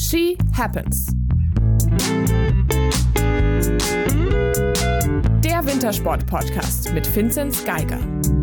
She Happens. Der Wintersport-Podcast mit Vinzenz Geiger.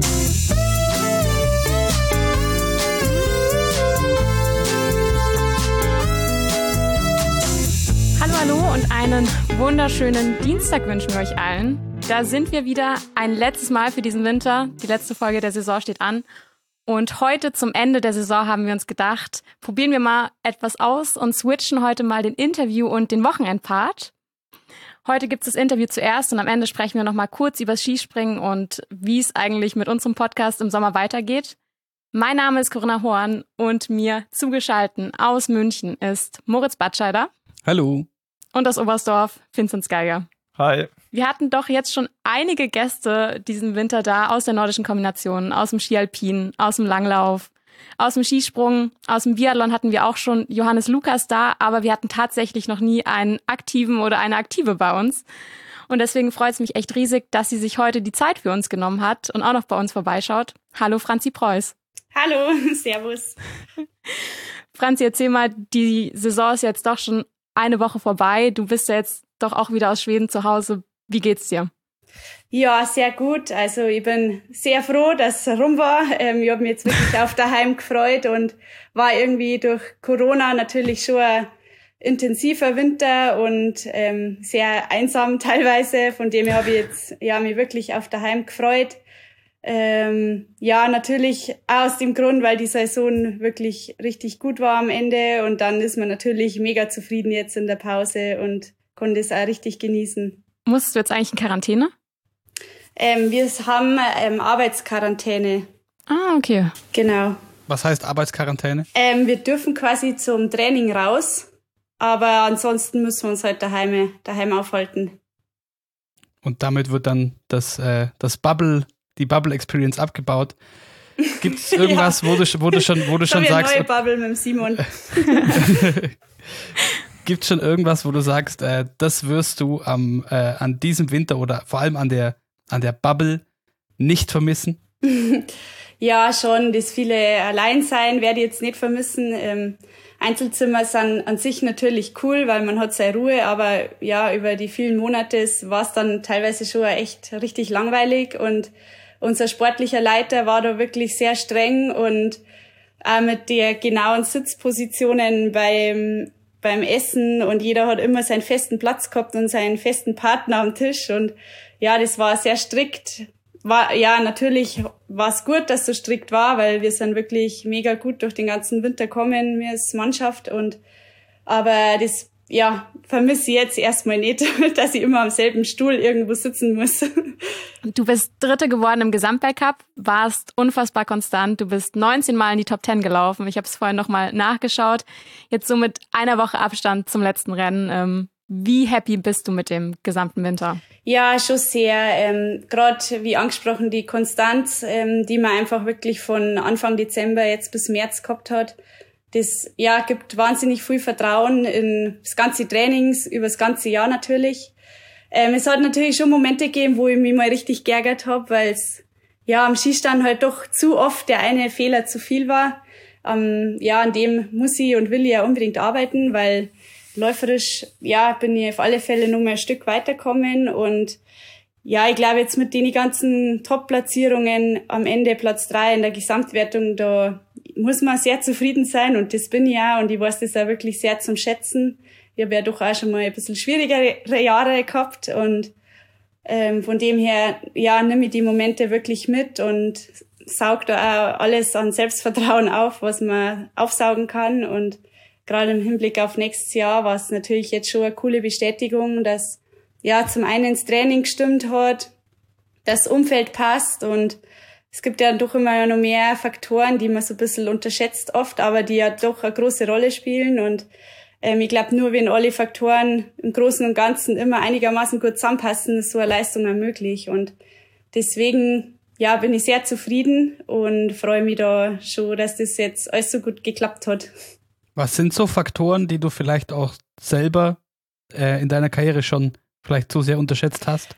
Hallo und einen wunderschönen Dienstag wünschen wir euch allen. Da sind wir wieder ein letztes Mal für diesen Winter. Die letzte Folge der Saison steht an. Und heute zum Ende der Saison haben wir uns gedacht, probieren wir mal etwas aus und switchen heute mal den Interview- und den Wochenendpart. Heute gibt es das Interview zuerst und am Ende sprechen wir nochmal kurz über das Skispringen und wie es eigentlich mit unserem Podcast im Sommer weitergeht. Mein Name ist Corinna Horn und mir zugeschaltet aus München ist Moritz Batscheider. Hallo. Und aus Oberstdorf Vinzenz Geiger. Hi. Wir hatten doch jetzt schon einige Gäste diesen Winter da aus der nordischen Kombination, aus dem Ski Alpin, aus dem Langlauf, aus dem Skisprung, aus dem Biathlon hatten wir auch schon Johannes Lukas da, aber wir hatten tatsächlich noch nie einen Aktiven oder eine Aktive bei uns. Und deswegen freut es mich echt riesig, dass sie sich heute die Zeit für uns genommen hat und auch noch bei uns vorbeischaut. Hallo Franzi Preuß. Hallo, servus. Franzi, erzähl mal, die Saison ist jetzt doch schon eine Woche vorbei. Du bist ja jetzt doch auch wieder aus Schweden zu Hause. Wie geht's dir? Ja, sehr gut. Also ich bin sehr froh, dass es rum war. Ich habe mich jetzt wirklich auf daheim gefreut und war irgendwie durch Corona natürlich schon ein intensiver Winter und sehr einsam teilweise. Von dem her habe ich jetzt mich wirklich auf daheim gefreut. Natürlich aus dem Grund, weil die Saison wirklich richtig gut war am Ende und dann ist man natürlich mega zufrieden jetzt in der Pause und konnte es auch richtig genießen. Musstest du jetzt eigentlich in Quarantäne? Wir haben Arbeitsquarantäne. Ah, okay. Genau. Was heißt Arbeitsquarantäne? Wir dürfen quasi zum Training raus, aber ansonsten müssen wir uns halt daheim aufhalten. Und damit wird dann die Bubble Experience abgebaut. Gibt es irgendwas, wo du schon sagst... neue Bubble mit dem Simon. Gibt es schon irgendwas, wo du sagst, das wirst du an diesem Winter oder vor allem an der Bubble nicht vermissen? Ja, schon. Das viele Alleinsein werde ich jetzt nicht vermissen. Einzelzimmer sind an sich natürlich cool, weil man hat seine Ruhe, aber ja, über die vielen Monate war es dann teilweise schon echt richtig langweilig und unser sportlicher Leiter war da wirklich sehr streng und auch mit der genauen Sitzpositionen beim Essen und jeder hat immer seinen festen Platz gehabt und seinen festen Partner am Tisch und ja, das war sehr strikt. Natürlich war es gut, dass es so strikt war, weil wir sind wirklich mega gut durch den ganzen Winter gekommen, wir als Mannschaft aber das vermisse ich jetzt erstmal nicht, dass ich immer am selben Stuhl irgendwo sitzen muss. Du bist Dritte geworden im Gesamtweltcup, warst unfassbar konstant. Du bist 19 Mal in die Top 10 gelaufen. Ich habe es vorhin nochmal nachgeschaut. Jetzt so mit einer Woche Abstand zum letzten Rennen. Wie happy bist du mit dem gesamten Winter? Ja, schon sehr. Gerade wie angesprochen, die Konstanz, die man einfach wirklich von Anfang Dezember jetzt bis März gehabt hat. Das gibt wahnsinnig viel Vertrauen in das ganze Trainings, über das ganze Jahr natürlich. Es hat natürlich schon Momente gegeben, wo ich mich mal richtig geärgert habe, weil es am Skistand halt doch zu oft der eine Fehler zu viel war. An dem muss ich und will ich ja unbedingt arbeiten, weil läuferisch bin ich auf alle Fälle noch mal ein Stück weiterkommen und ich glaube jetzt mit den ganzen Top-Platzierungen am Ende Platz 3 in der Gesamtwertung, da muss man sehr zufrieden sein und das bin ich auch und ich weiß das auch wirklich sehr zum Schätzen. Ich habe ja doch auch schon mal ein bisschen schwierigere Jahre gehabt und von dem her nehme ich die Momente wirklich mit und saug da auch alles an Selbstvertrauen auf, was man aufsaugen kann und gerade im Hinblick auf nächstes Jahr war es natürlich jetzt schon eine coole Bestätigung, dass zum einen das Training gestimmt hat, das Umfeld passt und es gibt ja doch immer noch mehr Faktoren, die man so ein bisschen unterschätzt oft, aber die ja doch eine große Rolle spielen und ich glaube, nur wenn alle Faktoren im Großen und Ganzen immer einigermaßen gut zusammenpassen, ist so eine Leistung auch möglich und deswegen bin ich sehr zufrieden und freue mich da schon, dass das jetzt alles so gut geklappt hat. Was sind so Faktoren, die du vielleicht auch selber in deiner Karriere schon vielleicht zu sehr unterschätzt hast?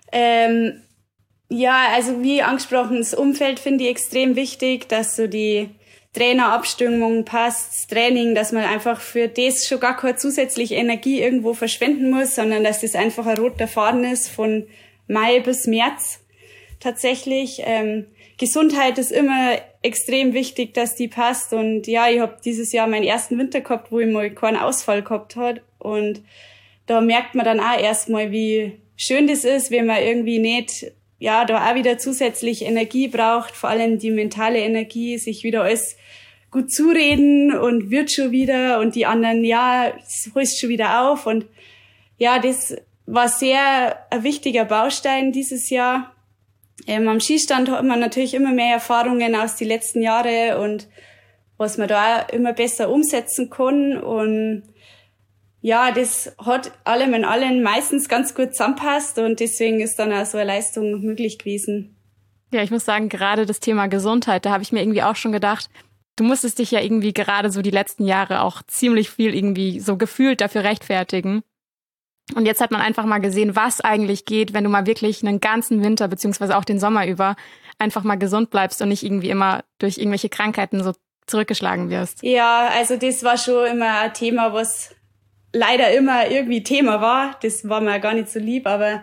Also wie angesprochen, das Umfeld finde ich extrem wichtig, dass so die Trainerabstimmung passt, das Training, dass man einfach für das schon gar keine zusätzliche Energie irgendwo verschwenden muss, sondern dass das einfach ein roter Faden ist von Mai bis März tatsächlich. Gesundheit ist immer extrem wichtig, dass die passt. Und ja, ich habe dieses Jahr meinen ersten Winter gehabt, wo ich mal keinen Ausfall gehabt habe. Und da merkt man dann auch erstmal, wie schön das ist, wenn man irgendwie nicht, ja, da auch wieder zusätzlich Energie braucht, vor allem die mentale Energie, sich wieder alles gut zureden und wird schon wieder und die anderen, ja, holst schon wieder auf. Und ja, das war sehr ein wichtiger Baustein dieses Jahr. Am Skistand hat man natürlich immer mehr Erfahrungen aus den letzten Jahren und was man da immer besser umsetzen kann. Und ja, das hat allem in allem meistens ganz gut zusammenpasst und deswegen ist dann auch so eine Leistung möglich gewesen. Ja, ich muss sagen, gerade das Thema Gesundheit, da habe ich mir irgendwie auch schon gedacht, du musstest dich ja irgendwie gerade so die letzten Jahre auch ziemlich viel irgendwie so gefühlt dafür rechtfertigen. Und jetzt hat man einfach mal gesehen, was eigentlich geht, wenn du mal wirklich einen ganzen Winter beziehungsweise auch den Sommer über einfach mal gesund bleibst und nicht irgendwie immer durch irgendwelche Krankheiten so zurückgeschlagen wirst. Ja, also das war schon immer ein Thema, was leider immer irgendwie Thema war. Das war mir gar nicht so lieb, aber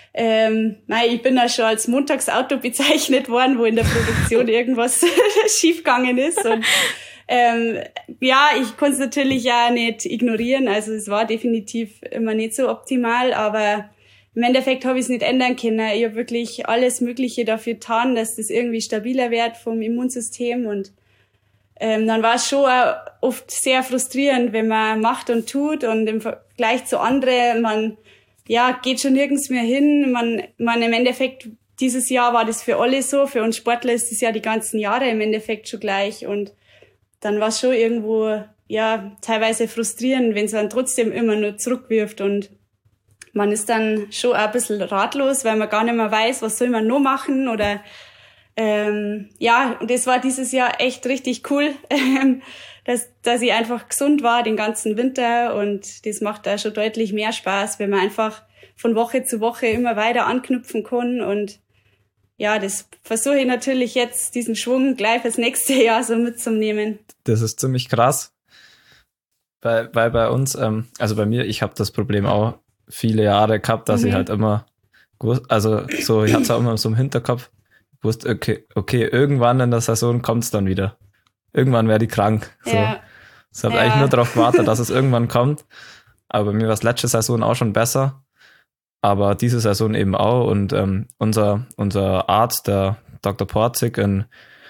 ich bin ja schon als Montagsauto bezeichnet worden, wo in der Produktion irgendwas schiefgegangen ist. Und ich konnte es natürlich ja nicht ignorieren. Also es war definitiv immer nicht so optimal, aber im Endeffekt habe ich es nicht ändern können. Ich habe wirklich alles Mögliche dafür getan, dass das irgendwie stabiler wird vom Immunsystem. Und dann war es schon auch oft sehr frustrierend, wenn man macht und tut und im Vergleich zu anderen, man geht schon nirgends mehr hin. Man im Endeffekt, dieses Jahr war das für alle so. Für uns Sportler ist das ja die ganzen Jahre im Endeffekt schon gleich. Und dann war es schon irgendwo, teilweise frustrierend, wenn es dann trotzdem immer nur zurückwirft. Und man ist dann schon auch ein bisschen ratlos, weil man gar nicht mehr weiß, was soll man noch machen. Oder und das war dieses Jahr echt richtig cool, dass ich einfach gesund war den ganzen Winter. Und das macht da schon deutlich mehr Spaß, wenn man einfach von Woche zu Woche immer weiter anknüpfen kann. Und ja, das versuche ich natürlich jetzt, diesen Schwung gleich fürs nächste Jahr so mitzunehmen. Das ist ziemlich krass, weil bei uns, also bei mir, ich habe das Problem auch viele Jahre gehabt, dass ich halt immer, ich hatte es auch immer so im Hinterkopf, wusste, okay, irgendwann in der Saison kommt es dann wieder. Irgendwann werde ich krank. So. Ja. Ich habe eigentlich nur darauf gewartet, dass es irgendwann kommt. Aber bei mir war es letzte Saison auch schon besser. Aber diese Saison eben auch. Und unser Arzt, der Dr. Porzig, der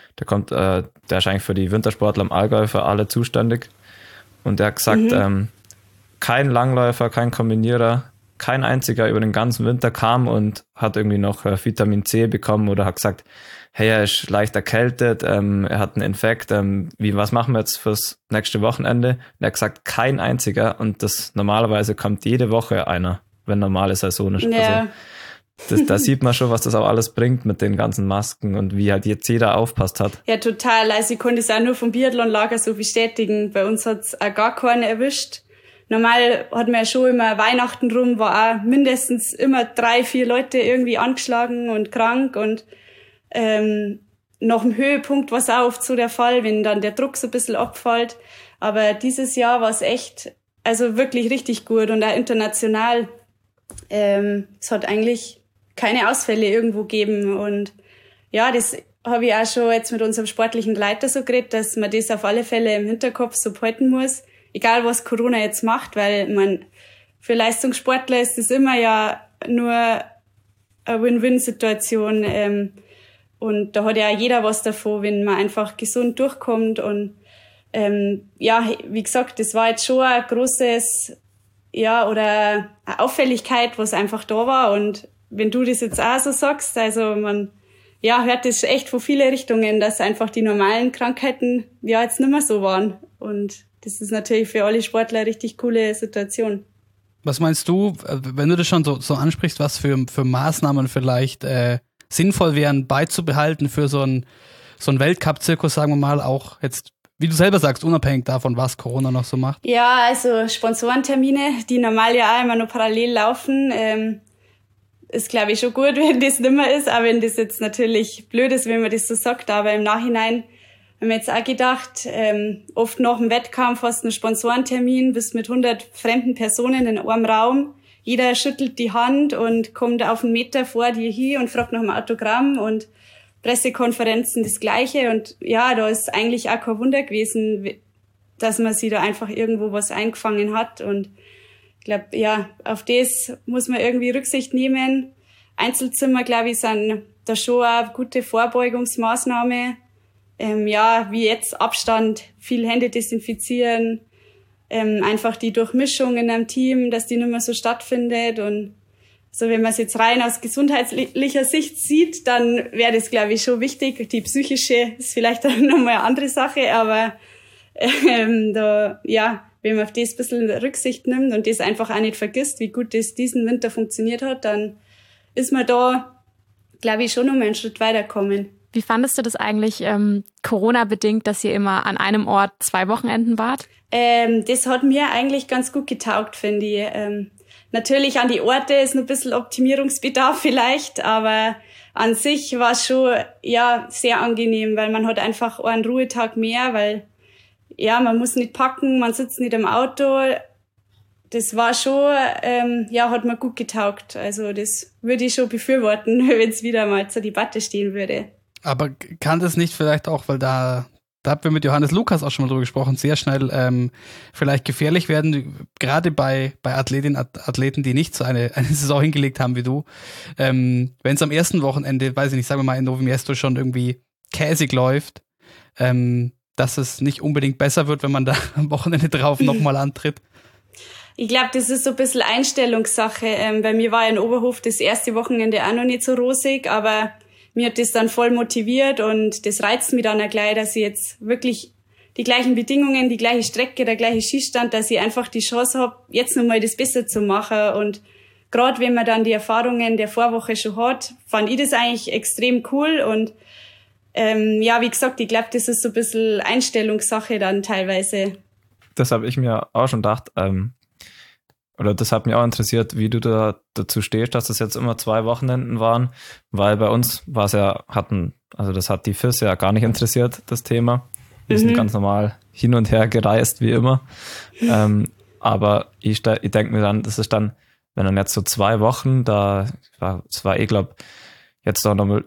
ist eigentlich für die Wintersportler im Allgäu für alle zuständig. Und der hat gesagt, kein Langläufer, kein Kombinierer, kein einziger über den ganzen Winter kam und hat irgendwie noch Vitamin C bekommen oder hat gesagt, hey, er ist leicht erkältet, er hat einen Infekt, was machen wir jetzt fürs nächste Wochenende? Und er hat gesagt, kein einziger, und das normalerweise kommt jede Woche einer, wenn normale Saison ist. Ja. Also da sieht man schon, was das auch alles bringt mit den ganzen Masken und wie halt jetzt jeder aufpasst hat. Ja, total. Also ich konnte es auch nur vom Biathlonlager so bestätigen. Bei uns hat es auch gar keinen erwischt. Normal hat man ja schon immer Weihnachten rum, war auch mindestens immer 3-4 Leute irgendwie angeschlagen und krank und nach dem Höhepunkt war es auch oft so der Fall, wenn dann der Druck so ein bisschen abfällt. Aber dieses Jahr war es echt, also wirklich richtig gut und auch international. Es hat eigentlich keine Ausfälle irgendwo gegeben und ja, das habe ich auch schon jetzt mit unserem sportlichen Leiter so geredet, dass man das auf alle Fälle im Hinterkopf so behalten muss. Egal, was Corona jetzt macht, weil für Leistungssportler ist das immer ja nur eine Win-Win-Situation. Und da hat ja jeder was davon, wenn man einfach gesund durchkommt. Und wie gesagt, das war jetzt schon ein großes, oder eine Auffälligkeit, was einfach da war. Und wenn du das jetzt auch so sagst, also man hört das echt von vielen Richtungen, dass einfach die normalen Krankheiten jetzt nicht mehr so waren. Und das ist natürlich für alle Sportler eine richtig coole Situation. Was meinst du, wenn du das schon so ansprichst, was für Maßnahmen vielleicht sinnvoll wären beizubehalten für so einen Weltcup-Zirkus, sagen wir mal, auch jetzt, wie du selber sagst, unabhängig davon, was Corona noch so macht? Ja, also Sponsorentermine, die normal ja auch immer noch parallel laufen, ist, glaube ich, schon gut, wenn das nicht mehr ist, auch wenn das jetzt natürlich blöd ist, wenn man das so sagt, aber im Nachhinein haben wir jetzt auch gedacht, oft nach dem Wettkampf hast du einen Sponsorentermin, bist mit 100 fremden Personen in einem Raum. Jeder schüttelt die Hand und kommt auf einen Meter vor dir hin und fragt nach einem Autogramm und Pressekonferenzen das Gleiche. Und ja, da ist eigentlich auch kein Wunder gewesen, dass man sich da einfach irgendwo was eingefangen hat. Und ich glaube, ja, auf das muss man irgendwie Rücksicht nehmen. Einzelzimmer, glaube ich, sind da schon eine gute Vorbeugungsmaßnahme. Ja, wie jetzt Abstand, viel Hände desinfizieren, einfach die Durchmischung in einem Team, dass die nicht mehr so stattfindet. Und so, wenn man es jetzt rein aus gesundheitlicher Sicht sieht, dann wäre das, glaube ich, schon wichtig. Die psychische ist vielleicht dann nochmal eine andere Sache, aber da, ja, wenn man auf das ein bisschen Rücksicht nimmt und das einfach auch nicht vergisst, wie gut das diesen Winter funktioniert hat, dann ist man da, glaube ich, schon nochmal einen Schritt weiterkommen. Wie fandest du das eigentlich Corona-bedingt, dass ihr immer an einem Ort 2 Wochenenden wart? Das hat mir eigentlich ganz gut getaugt, finde ich. Natürlich an die Orte ist noch ein bisschen Optimierungsbedarf vielleicht, aber an sich war es schon ja sehr angenehm, weil man hat einfach einen Ruhetag mehr, weil ja, man muss nicht packen, man sitzt nicht im Auto. Das war schon, ja, hat mir gut getaugt. Also das würde ich schon befürworten, wenn es wieder mal zur Debatte stehen würde. Aber kann das nicht vielleicht auch, weil da haben wir mit Johannes Lukas auch schon mal drüber gesprochen, sehr schnell vielleicht gefährlich werden, gerade bei Athletinnen und Athleten, die nicht so eine Saison hingelegt haben wie du. Wenn es am ersten Wochenende, weiß ich nicht, sagen wir mal in Novo Mesto schon irgendwie käsig läuft, dass es nicht unbedingt besser wird, wenn man da am Wochenende drauf nochmal antritt. Ich glaube, das ist so ein bisschen Einstellungssache. Bei mir war ja in Oberhof das erste Wochenende auch noch nicht so rosig, aber mir hat das dann voll motiviert und das reizt mich dann auch gleich, dass ich jetzt wirklich die gleichen Bedingungen, die gleiche Strecke, der gleiche Schießstand, dass ich einfach die Chance habe, jetzt nochmal das besser zu machen. Und gerade wenn man dann die Erfahrungen der Vorwoche schon hat, fand ich das eigentlich extrem cool. Und ja, wie gesagt, ich glaube, das ist so ein bisschen Einstellungssache dann teilweise. Das habe ich mir auch schon gedacht, oder das hat mich auch interessiert, wie du da dazu stehst, dass das jetzt immer 2 Wochenenden waren, weil bei uns war es ja, also das hat die FIS ja gar nicht interessiert, das Thema. Wir sind ganz normal hin und her gereist, wie immer. Aber ich denke mir dann, das ist dann, wenn dann jetzt so 2 Wochen, es war glaube jetzt doch nochmal,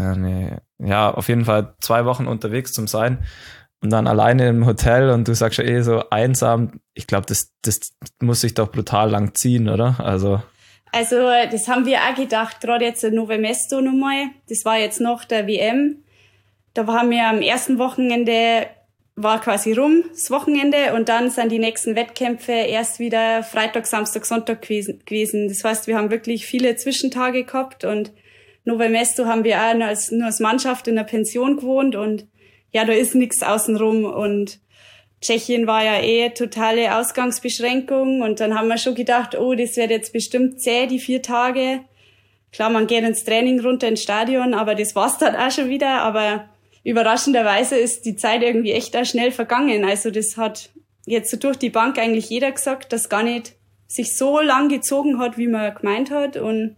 ja, auf jeden Fall 2 Wochen unterwegs zum Sein. Und dann alleine im Hotel und du sagst ja so einsam, ich glaube, das muss sich doch brutal lang ziehen, oder? Also das haben wir auch gedacht, gerade jetzt in Novo Mesto nochmal. Das war jetzt nach der WM. Da haben wir am ersten Wochenende, war quasi rum, das Wochenende, und dann sind die nächsten Wettkämpfe erst wieder Freitag, Samstag, Sonntag gewesen. Das heißt, wir haben wirklich viele Zwischentage gehabt und Novo Mesto haben wir auch nur als Mannschaft in der Pension gewohnt und ja, da ist nichts außenrum und Tschechien war ja totale Ausgangsbeschränkung und dann haben wir schon gedacht, oh, das wird jetzt bestimmt zäh, die 4 Tage. Klar, man geht ins Training runter ins Stadion, aber das war's dann auch schon wieder. Aber überraschenderweise ist die Zeit irgendwie echt auch schnell vergangen. Also das hat jetzt so durch die Bank eigentlich jeder gesagt, dass gar nicht sich so lang gezogen hat, wie man gemeint hat. Und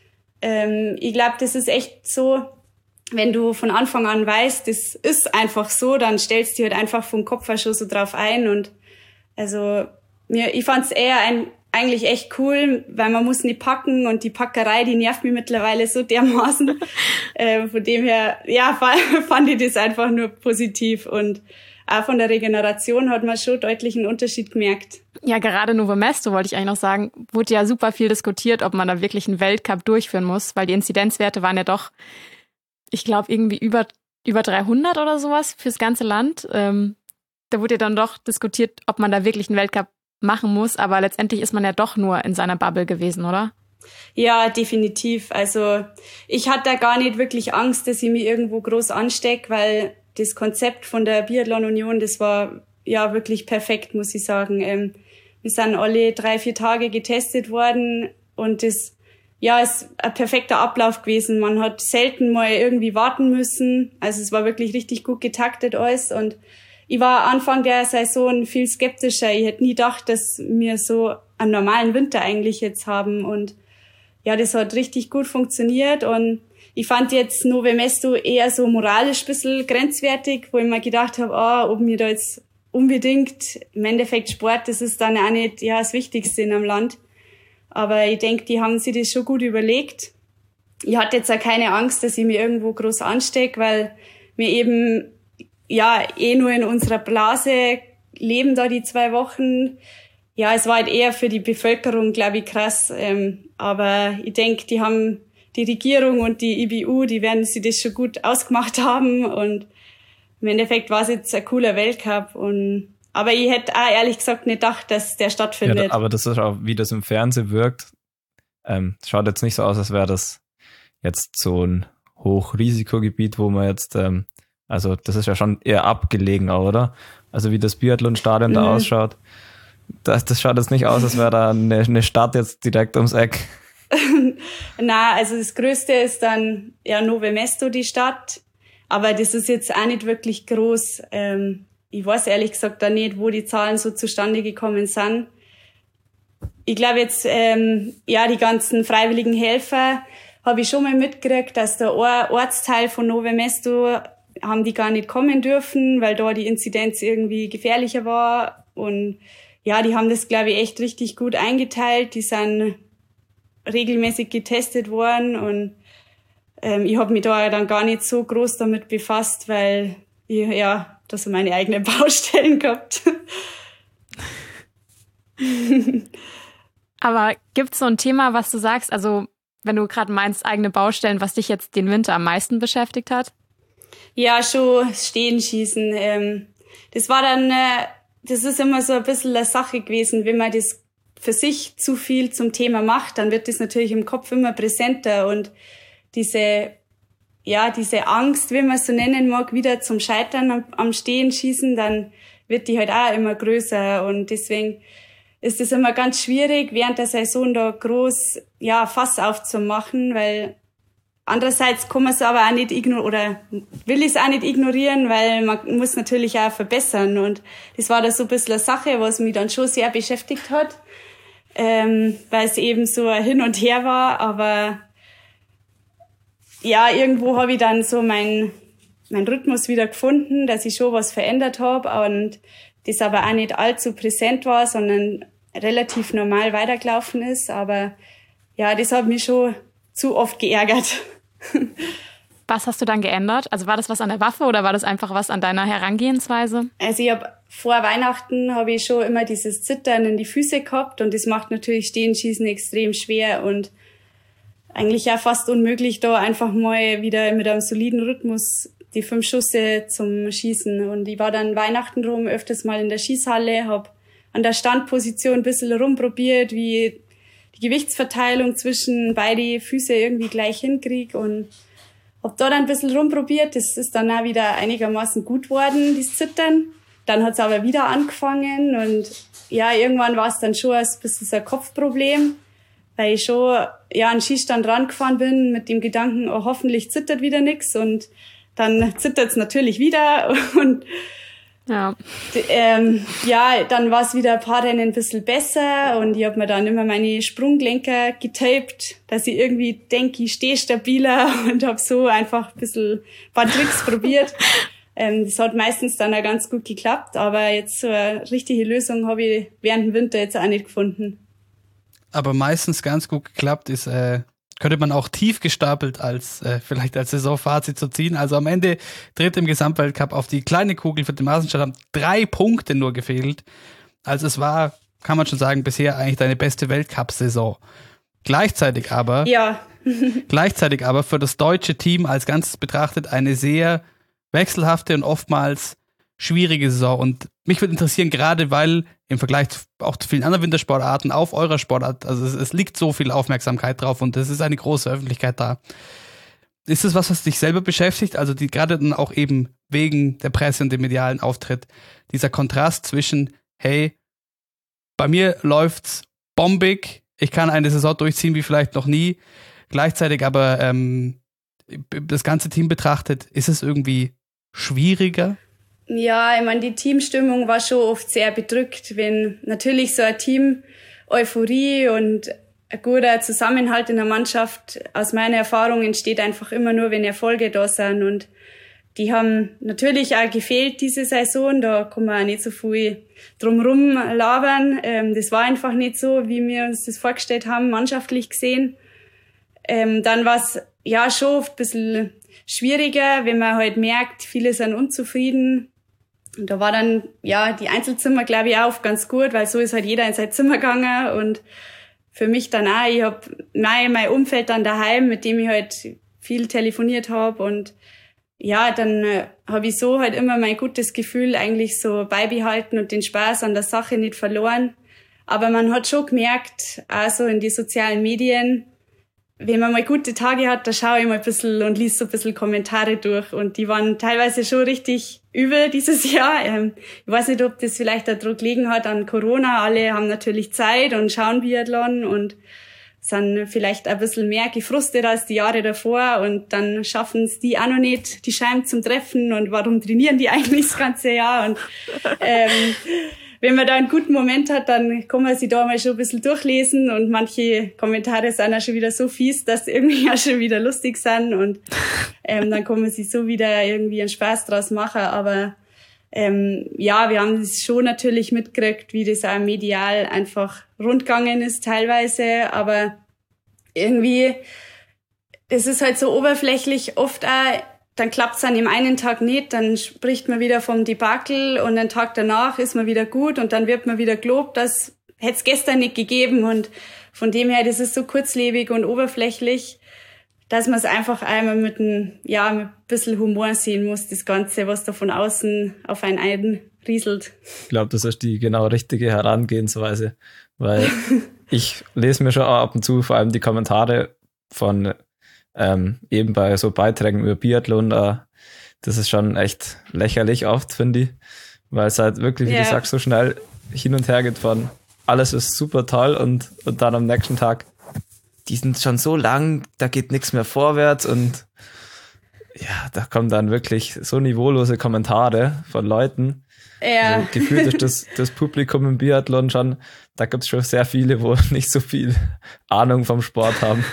ich glaube, das ist echt so, wenn du von Anfang an weißt, das ist einfach so, dann stellst du dich halt einfach vom Kopf her schon so drauf ein. Und also ich fand's eher eigentlich echt cool, weil man muss nicht packen und die Packerei, die nervt mich mittlerweile so dermaßen. Von dem her, ja, fand ich das einfach nur positiv. Und auch von der Regeneration hat man schon deutlich einen Unterschied gemerkt. Ja, gerade Novo Mesto, wollte ich eigentlich noch sagen, wurde ja super viel diskutiert, ob man da wirklich einen Weltcup durchführen muss, weil die Inzidenzwerte waren ja doch, ich glaube, irgendwie über 300 oder sowas fürs ganze Land. Da wurde ja dann doch diskutiert, ob man da wirklich einen Weltcup machen muss, aber letztendlich ist man ja doch nur in seiner Bubble gewesen, oder? Ja, definitiv. Also ich hatte da gar nicht wirklich Angst, dass ich mich irgendwo groß anstecke, weil das Konzept von der Biathlon Union, das war ja wirklich perfekt, muss ich sagen. Wir sind alle 3-4 Tage getestet worden und das ist ein perfekter Ablauf gewesen. Man hat selten mal irgendwie warten müssen. Also es war wirklich richtig gut getaktet alles. Und ich war Anfang der Saison viel skeptischer. Ich hätte nie gedacht, dass wir so einen normalen Winter eigentlich jetzt haben. Und ja, das hat richtig gut funktioniert. Und ich fand jetzt Nove Mesto eher so moralisch ein bisschen grenzwertig, wo ich mir gedacht habe, ob mir da jetzt unbedingt, im Endeffekt Sport, das ist dann auch nicht das Wichtigste in einem Land. Aber ich denke, die haben sich das schon gut überlegt. Ich hatte jetzt auch keine Angst, dass ich mich irgendwo groß anstecke, weil wir eben nur in unserer Blase leben da die 2 Wochen. Ja, es war halt eher für die Bevölkerung, glaube ich, krass. Aber ich denke, die Regierung und die IBU, die werden sich das schon gut ausgemacht haben. Und im Endeffekt war es jetzt ein cooler Weltcup. Aber ich hätte auch ehrlich gesagt nicht gedacht, dass der stattfindet. Ja, aber das ist auch, wie das im Fernsehen wirkt. Schaut jetzt nicht so aus, als wäre das jetzt so ein Hochrisikogebiet, wo man jetzt, also das ist ja schon eher abgelegen, oder? Also wie das Biathlon-Stadion da ausschaut. Das schaut jetzt nicht aus, als wäre da eine Stadt jetzt direkt ums Eck. Na, also das Größte ist dann Nove Mesto, die Stadt. Aber das ist jetzt auch nicht wirklich groß. Ich weiß ehrlich gesagt da nicht, wo die Zahlen so zustande gekommen sind. Ich glaube jetzt, die ganzen freiwilligen Helfer habe ich schon mal mitgekriegt, dass der Ortsteil von Nove Mesto haben die gar nicht kommen dürfen, weil da die Inzidenz irgendwie gefährlicher war. Und ja, die haben das, glaube ich, echt richtig gut eingeteilt. Die sind regelmäßig getestet worden und ich habe mich da dann gar nicht so groß damit befasst, weil ich da so meine eigenen Baustellen gehabt. Aber gibt's so ein Thema, was du sagst, also wenn du gerade meinst, eigene Baustellen, was dich jetzt den Winter am meisten beschäftigt hat? Ja, schon Stehenschießen. Das war dann, das ist immer so ein bisschen eine Sache gewesen, wenn man das für sich zu viel zum Thema macht, dann wird das natürlich im Kopf immer präsenter und diese Angst, wie man es so nennen mag, wieder zum Scheitern am Stehenschießen, dann wird die halt auch immer größer und deswegen ist es immer ganz schwierig, während der Saison da groß Fass aufzumachen, weil andererseits kann man es aber auch nicht ignorieren, oder will ich es auch nicht ignorieren, weil man muss natürlich auch verbessern und das war da so ein bisschen eine Sache, was mich dann schon sehr beschäftigt hat, weil es eben so ein Hin und Her war, aber ja, irgendwo habe ich dann so mein Rhythmus wieder gefunden, dass ich schon was verändert habe und das aber auch nicht allzu präsent war, sondern relativ normal weitergelaufen ist. Aber ja, das hat mich schon zu oft geärgert. Was hast du dann geändert? Also war das was an der Waffe oder war das einfach was an deiner Herangehensweise? Also ich habe vor Weihnachten habe ich schon immer dieses Zittern in die Füße gehabt und das macht natürlich Stehenschießen extrem schwer und eigentlich ja fast unmöglich, da einfach mal wieder mit einem soliden Rhythmus die 5 Schüsse zum Schießen. Und ich war dann Weihnachten rum öfters mal in der Schießhalle, habe an der Standposition ein bisschen rumprobiert, wie die Gewichtsverteilung zwischen beide Füße irgendwie gleich hinkriege und habe da dann ein bisschen rumprobiert. Das ist dann auch wieder einigermaßen gut worden, das Zittern. Dann hat es aber wieder angefangen und ja, irgendwann war es dann schon ein bisschen so ein Kopfproblem, weil ich schon an den Schießstand rangefahren bin mit dem Gedanken, hoffentlich zittert wieder nichts und dann zittert es natürlich wieder und dann war es wieder ein paar Rennen ein bisschen besser und ich habe mir dann immer meine Sprunggelenker getaped, dass ich irgendwie denke, ich stehe stabiler und habe so einfach ein paar Tricks probiert. Das hat meistens dann auch ganz gut geklappt, aber jetzt so eine richtige Lösung habe ich während dem Winter jetzt auch nicht gefunden. Aber meistens ganz gut geklappt ist, könnte man auch tief gestapelt vielleicht als Saisonfazit zu ziehen. Also am Ende tritt im Gesamtweltcup auf die kleine Kugel für den Maßenstab, haben 3 Punkte nur gefehlt. Also es war, kann man schon sagen, bisher eigentlich deine beste Weltcup-Saison. Gleichzeitig aber für das deutsche Team als Ganzes betrachtet eine sehr wechselhafte und oftmals schwierige Saison. Und mich würde interessieren, gerade weil im Vergleich auch zu vielen anderen Wintersportarten auf eurer Sportart, also es liegt so viel Aufmerksamkeit drauf und es ist eine große Öffentlichkeit da. Ist das was dich selber beschäftigt? Also gerade dann auch eben wegen der Presse und dem medialen Auftritt, dieser Kontrast zwischen, hey, bei mir läuft's bombig, ich kann eine Saison durchziehen wie vielleicht noch nie, gleichzeitig aber das ganze Team betrachtet, ist es irgendwie schwieriger? Ja, ich meine, die Teamstimmung war schon oft sehr bedrückt, wenn natürlich so ein Team Euphorie und ein guter Zusammenhalt in der Mannschaft, aus meiner Erfahrung, entsteht einfach immer nur, wenn Erfolge da sind. Und die haben natürlich auch gefehlt diese Saison. Da kann man auch nicht so viel drumherum labern. Das war einfach nicht so, wie wir uns das vorgestellt haben, mannschaftlich gesehen. Dann war es ja schon oft ein bisschen schwieriger, wenn man halt merkt, viele sind unzufrieden. Und da war dann, ja, die Einzelzimmer, glaube ich, auch oft ganz gut, weil so ist halt jeder in sein Zimmer gegangen. Und für mich dann auch, ich habe mein Umfeld dann daheim, mit dem ich halt viel telefoniert habe. Und ja, dann habe ich so halt immer mein gutes Gefühl eigentlich so beibehalten und den Spaß an der Sache nicht verloren. Aber man hat schon gemerkt, also in die sozialen Medien, wenn man mal gute Tage hat, da schaue ich mal ein bisschen und lese so ein bisschen Kommentare durch. Und die waren teilweise schon richtig übel dieses Jahr. Ich weiß nicht, ob das vielleicht daran gelegen hat an Corona. Alle haben natürlich Zeit und schauen Biathlon und sind vielleicht ein bisschen mehr gefrustet als die Jahre davor. Und dann schaffen es die auch noch nicht, die Scheiben zum Treffen. Und warum trainieren die eigentlich das ganze Jahr? Und wenn man da einen guten Moment hat, dann kann man sich da mal schon ein bisschen durchlesen und manche Kommentare sind auch schon wieder so fies, dass sie irgendwie auch schon wieder lustig sind und dann kann man sich so wieder irgendwie einen Spaß draus machen, aber ja, wir haben das schon natürlich mitgekriegt, wie das auch medial einfach rundgegangen ist teilweise, aber irgendwie, das ist halt so oberflächlich oft auch. Dann klappt's dann im einen Tag nicht, dann spricht man wieder vom Debakel und den Tag danach ist man wieder gut und dann wird man wieder gelobt, das hätte es gestern nicht gegeben und von dem her, das ist so kurzlebig und oberflächlich, dass man es einfach einmal mit ein bisschen Humor sehen muss, das Ganze, was da von außen auf einen einrieselt. Ich glaube, das ist die genau richtige Herangehensweise, weil ich lese mir schon auch ab und zu vor allem die Kommentare von eben bei so Beiträgen über Biathlon, das ist schon echt lächerlich oft, finde ich, weil es halt wirklich, wie du sagst, so schnell hin und her geht von alles ist super toll und dann am nächsten Tag, die sind schon so lang, da geht nichts mehr vorwärts und ja, da kommen dann wirklich so niveaulose Kommentare von Leuten. Ja. Also, gefühlt ist das Publikum im Biathlon schon, da gibt es schon sehr viele, wo nicht so viel Ahnung vom Sport haben.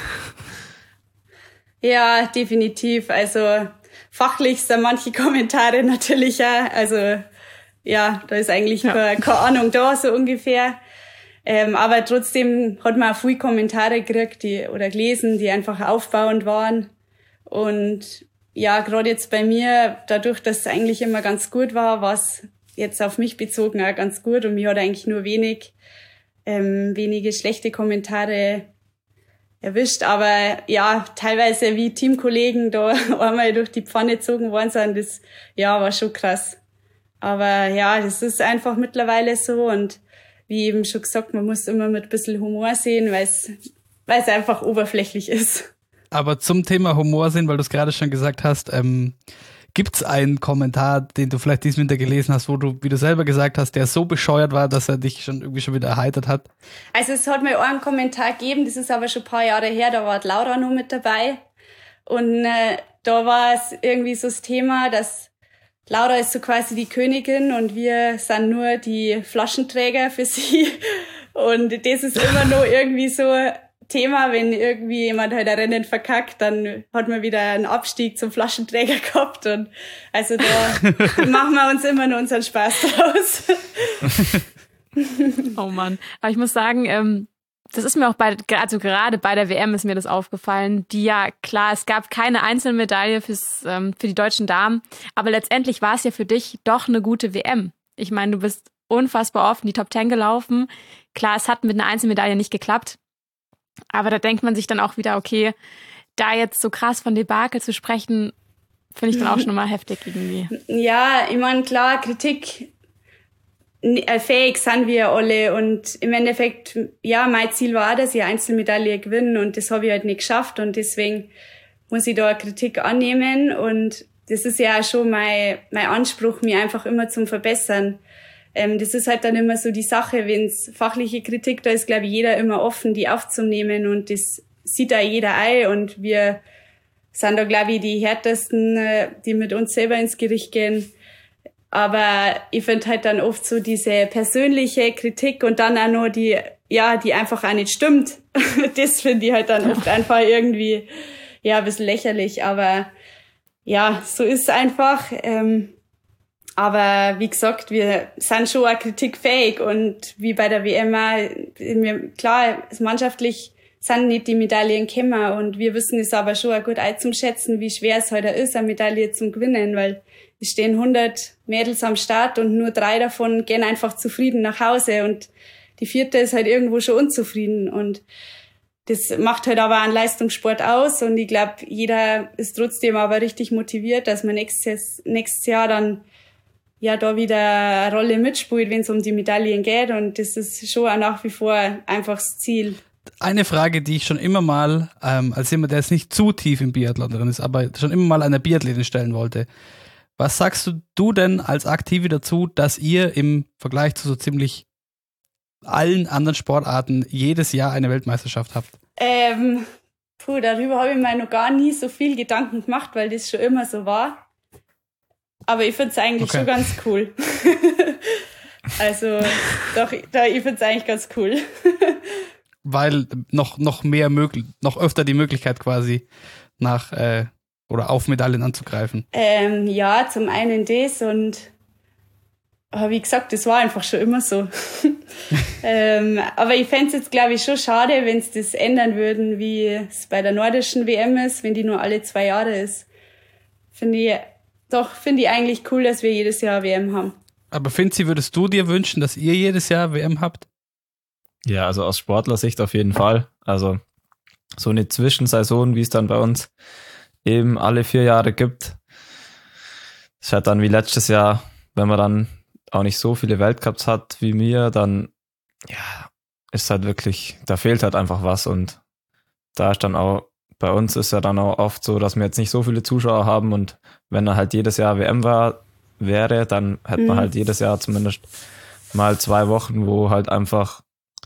Ja, definitiv. Also fachlich sind manche Kommentare natürlich auch. Also ja, da ist eigentlich keine Ahnung da, so ungefähr. Aber trotzdem hat man auch viele Kommentare gekriegt oder gelesen, die einfach aufbauend waren. Und ja, gerade jetzt bei mir, dadurch, dass es eigentlich immer ganz gut war es jetzt auf mich bezogen auch ganz gut. Und mich hat eigentlich nur wenige schlechte Kommentare erwischt, aber ja, teilweise wie Teamkollegen da einmal durch die Pfanne gezogen worden sind, das war schon krass. Aber ja, das ist einfach mittlerweile so und wie eben schon gesagt, man muss immer mit ein bisschen Humor sehen, weil es einfach oberflächlich ist. Aber zum Thema Humor sehen, weil du es gerade schon gesagt hast, gibt's einen Kommentar, den du vielleicht diesen Winter gelesen hast, wo du, wie du selber gesagt hast, der so bescheuert war, dass er dich schon wieder erheitert hat? Also es hat mal einen Kommentar gegeben, das ist aber schon ein paar Jahre her, da war die Laura noch mit dabei. Und da war es irgendwie so das Thema, dass Laura ist so quasi die Königin und wir sind nur die Flaschenträger für sie. Und das ist immer noch irgendwie so Thema, wenn irgendwie jemand halt ein Rennen verkackt, dann hat man wieder einen Abstieg zum Flaschenträger gehabt und also da machen wir uns immer nur unseren Spaß draus. Oh Mann, aber ich muss sagen, das ist mir auch gerade bei der WM ist mir das aufgefallen, die ja, klar, es gab keine Einzelmedaille für die deutschen Damen, aber letztendlich war es ja für dich doch eine gute WM. Ich meine, du bist unfassbar oft in die Top 10 gelaufen. Klar, es hat mit einer Einzelmedaille nicht geklappt, aber da denkt man sich dann auch wieder, okay, da jetzt so krass von Debakel zu sprechen, finde ich dann auch schon mal heftig irgendwie. Ja, ich meine, klar, Kritik fähig sind wir alle und im Endeffekt, ja, mein Ziel war, dass ich eine Einzelmedaille gewinne und das habe ich halt nicht geschafft und deswegen muss ich da Kritik annehmen und das ist ja auch schon mein Anspruch, mich einfach immer zum Verbessern. Das ist halt dann immer so die Sache, wenn es fachliche Kritik, da ist, glaube ich, jeder immer offen, die aufzunehmen und das sieht da jeder ein und wir sind da, glaube ich, die härtesten, die mit uns selber ins Gericht gehen. Aber ich finde halt dann oft so diese persönliche Kritik und dann auch nur die einfach auch nicht stimmt. Das finde ich halt dann oft einfach irgendwie, ja, ein bisschen lächerlich. Aber ja, so ist es einfach. Aber wie gesagt, wir sind schon auch kritikfähig und wie bei der WM auch, klar, mannschaftlich sind nicht die Medaillen gekommen und wir wissen es aber schon auch gut einzuschätzen, wie schwer es heute ist, eine Medaille zu gewinnen, weil es stehen 100 Mädels am Start und nur 3 davon gehen einfach zufrieden nach Hause und die 4. ist halt irgendwo schon unzufrieden und das macht halt aber einen Leistungssport aus und ich glaube, jeder ist trotzdem aber richtig motiviert, dass man nächstes Jahr dann ja da wieder eine Rolle mitspielt, wenn es um die Medaillen geht und das ist schon auch nach wie vor einfach das Ziel. Eine Frage, die ich schon immer mal, als jemand, der jetzt nicht zu tief im Biathlon drin ist, aber schon immer mal einer Biathletin stellen wollte. Was sagst du denn als Aktive dazu, dass ihr im Vergleich zu so ziemlich allen anderen Sportarten jedes Jahr eine Weltmeisterschaft habt? Darüber habe ich mir noch gar nie so viel Gedanken gemacht, weil das schon immer so war. Aber ich finde es eigentlich schon ganz cool. Also, doch, ich finde es eigentlich ganz cool. Weil noch mehr möglich, noch öfter die Möglichkeit quasi nach oder auf Medaillen anzugreifen. Ja, zum einen das und wie gesagt, das war einfach schon immer so. Aber ich fände es jetzt, glaube ich, schon schade, wenn es das ändern würden, wie es bei der nordischen WM ist, wenn die nur alle 2 Jahre ist. Finde ich eigentlich cool, dass wir jedes Jahr WM haben. Aber Finzi, würdest du dir wünschen, dass ihr jedes Jahr WM habt? Ja, also aus Sportlersicht auf jeden Fall. Also so eine Zwischensaison, wie es dann bei uns eben alle 4 Jahre gibt. Es halt dann wie letztes Jahr, wenn man dann auch nicht so viele Weltcups hat wie mir, dann ja, ist halt wirklich, da fehlt halt einfach was und da ist dann auch, bei uns ist ja dann auch oft so, dass wir jetzt nicht so viele Zuschauer haben und wenn er halt jedes Jahr WM wäre, dann hätte man halt jedes Jahr zumindest mal 2 Wochen, wo halt einfach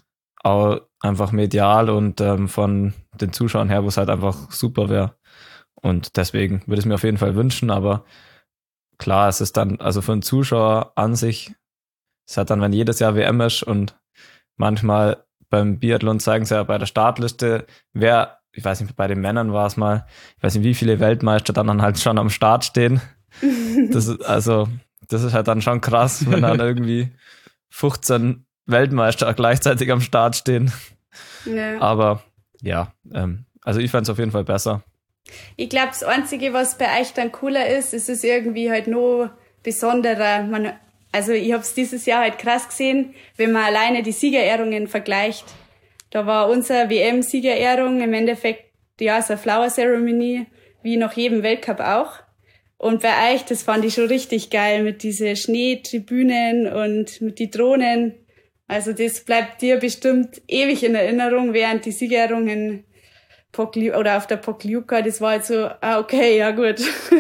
medial und von den Zuschauern her, wo es halt einfach super wäre. Und deswegen würde ich es mir auf jeden Fall wünschen, aber klar, es ist dann, also für einen Zuschauer an sich, es hat dann, wenn jedes Jahr WM ist und manchmal beim Biathlon zeigen sie ja bei der Startliste, ich weiß nicht, bei den Männern war es mal, ich weiß nicht, wie viele Weltmeister dann halt schon am Start stehen. Das ist halt dann schon krass, wenn dann irgendwie 15 Weltmeister gleichzeitig am Start stehen. Ja. Aber ja, also ich fand es auf jeden Fall besser. Ich glaube, das Einzige, was bei euch dann cooler ist, ist es irgendwie halt noch besonderer. Also ich habe es dieses Jahr halt krass gesehen, wenn man alleine die Siegerehrungen vergleicht. Da war unsere WM-Siegerehrung im Endeffekt ja so eine Flower Ceremony, wie nach jedem Weltcup auch. Und bei euch, das fand ich schon richtig geil mit diesen Schneetribünen und mit die Drohnen. Also das bleibt dir bestimmt ewig in Erinnerung, während die Siegerehrungen oder auf der Pokljuka, das war halt so, okay, ja gut.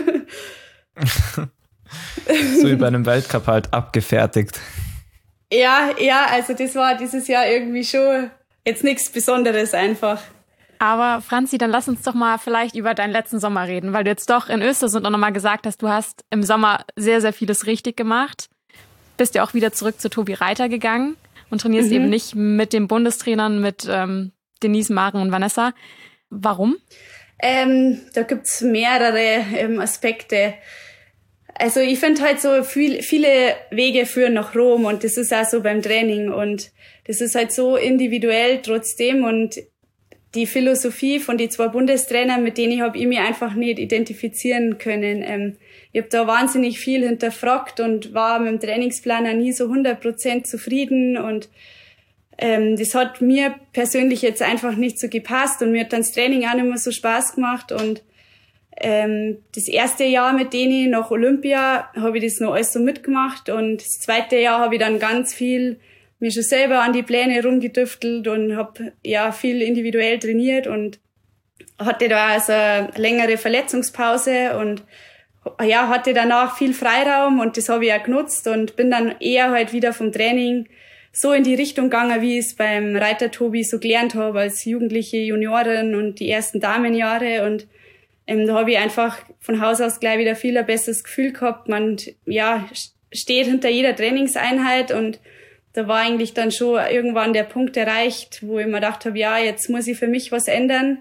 So wie bei einem Weltcup halt abgefertigt. Ja, also das war dieses Jahr irgendwie schon jetzt nichts Besonderes einfach. Aber Franzi, dann lass uns doch mal vielleicht über deinen letzten Sommer reden, weil du jetzt doch in Östersund auch nochmal gesagt hast, du hast im Sommer sehr, sehr vieles richtig gemacht. Bist ja auch wieder zurück zu Tobi Reiter gegangen und trainierst eben nicht mit den Bundestrainern, mit Denise, Maren und Vanessa. Warum? Da gibt's mehrere Aspekte. Also ich finde halt so viele Wege führen nach Rom und das ist auch so beim Training und das ist halt so individuell trotzdem und die Philosophie von die 2 Bundestrainern, mit denen habe ich mich einfach nicht identifizieren können. Ich habe da wahnsinnig viel hinterfragt und war mit dem Trainingsplan auch nie so 100% zufrieden und das hat mir persönlich jetzt einfach nicht so gepasst und mir hat dann das Training auch nicht mehr so Spaß gemacht und das erste Jahr mit denen nach Olympia habe ich das noch alles so mitgemacht und das zweite Jahr habe ich dann ganz viel mir schon selber an die Pläne rumgedüftelt und habe ja viel individuell trainiert und hatte da also eine längere Verletzungspause und ja, hatte danach viel Freiraum und das habe ich auch genutzt und bin dann eher halt wieder vom Training so in die Richtung gegangen, wie ich es beim Reiter Tobi so gelernt habe als jugendliche Juniorin und die ersten Damenjahre und da habe ich einfach von Haus aus gleich wieder viel ein besseres Gefühl gehabt. Man ja, steht hinter jeder Trainingseinheit und da war eigentlich dann schon irgendwann der Punkt erreicht, wo ich mir gedacht habe, ja, jetzt muss ich für mich was ändern.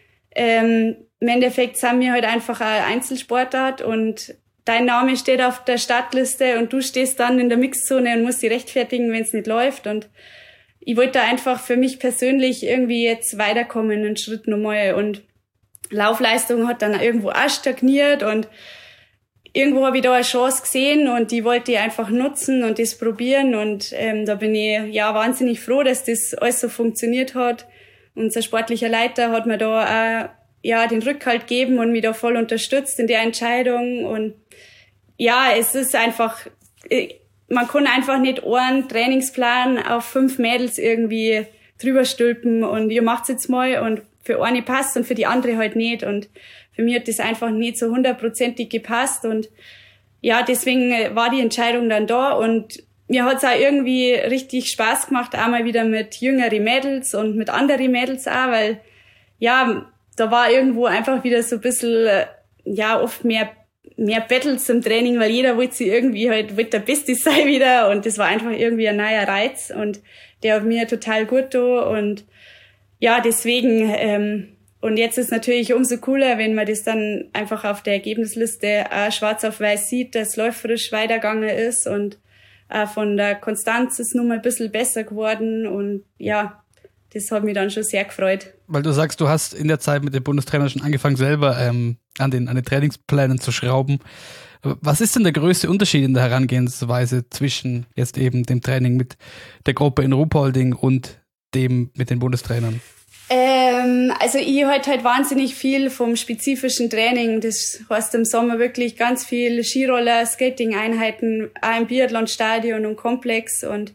Im Endeffekt sind wir halt einfach ein Einzelsportart und dein Name steht auf der Startliste und du stehst dann in der Mixzone und musst dich rechtfertigen, wenn es nicht läuft. Und ich wollte einfach für mich persönlich irgendwie jetzt weiterkommen, einen Schritt nochmal. Und Laufleistung hat dann irgendwo auch stagniert und irgendwo habe ich da eine Chance gesehen und die wollte ich einfach nutzen und das probieren. Und da bin ich ja wahnsinnig froh, dass das alles so funktioniert hat. Unser sportlicher Leiter hat mir da auch den Rückhalt gegeben und mich da voll unterstützt in der Entscheidung. Und ja, es ist einfach, man kann einfach nicht einen Trainingsplan auf 5 Mädels irgendwie drüber stülpen und ihr macht's jetzt mal und für eine passt und für die andere halt nicht. Und für mich hat das einfach nicht so 100%ig gepasst und ja, deswegen war die Entscheidung dann da und mir hat's auch irgendwie richtig Spaß gemacht, auch mal wieder mit jüngeren Mädels und mit anderen Mädels auch, weil ja, da war irgendwo einfach wieder so ein bisschen, oft mehr Battles im Training, weil jeder wollte wollte der Beste sein wieder und das war einfach irgendwie ein neuer Reiz und der hat mir total gut getan und ja, deswegen, und jetzt ist natürlich umso cooler, wenn man das dann einfach auf der Ergebnisliste schwarz auf weiß sieht, dass läuferisch weitergegangen ist und von der Konstanz ist nun mal ein bisschen besser geworden und ja, das hat mich dann schon sehr gefreut. Weil du sagst, du hast in der Zeit mit dem Bundestrainer schon angefangen, selber an den Trainingsplänen zu schrauben. Was ist denn der größte Unterschied in der Herangehensweise zwischen jetzt eben dem Training mit der Gruppe in Ruhpolding und dem mit den Bundestrainern? Also ich halte halt wahnsinnig viel vom spezifischen Training. Das heißt im Sommer wirklich ganz viel Skiroller, Skating-Einheiten, auch im Biathlonstadion und Komplex. Und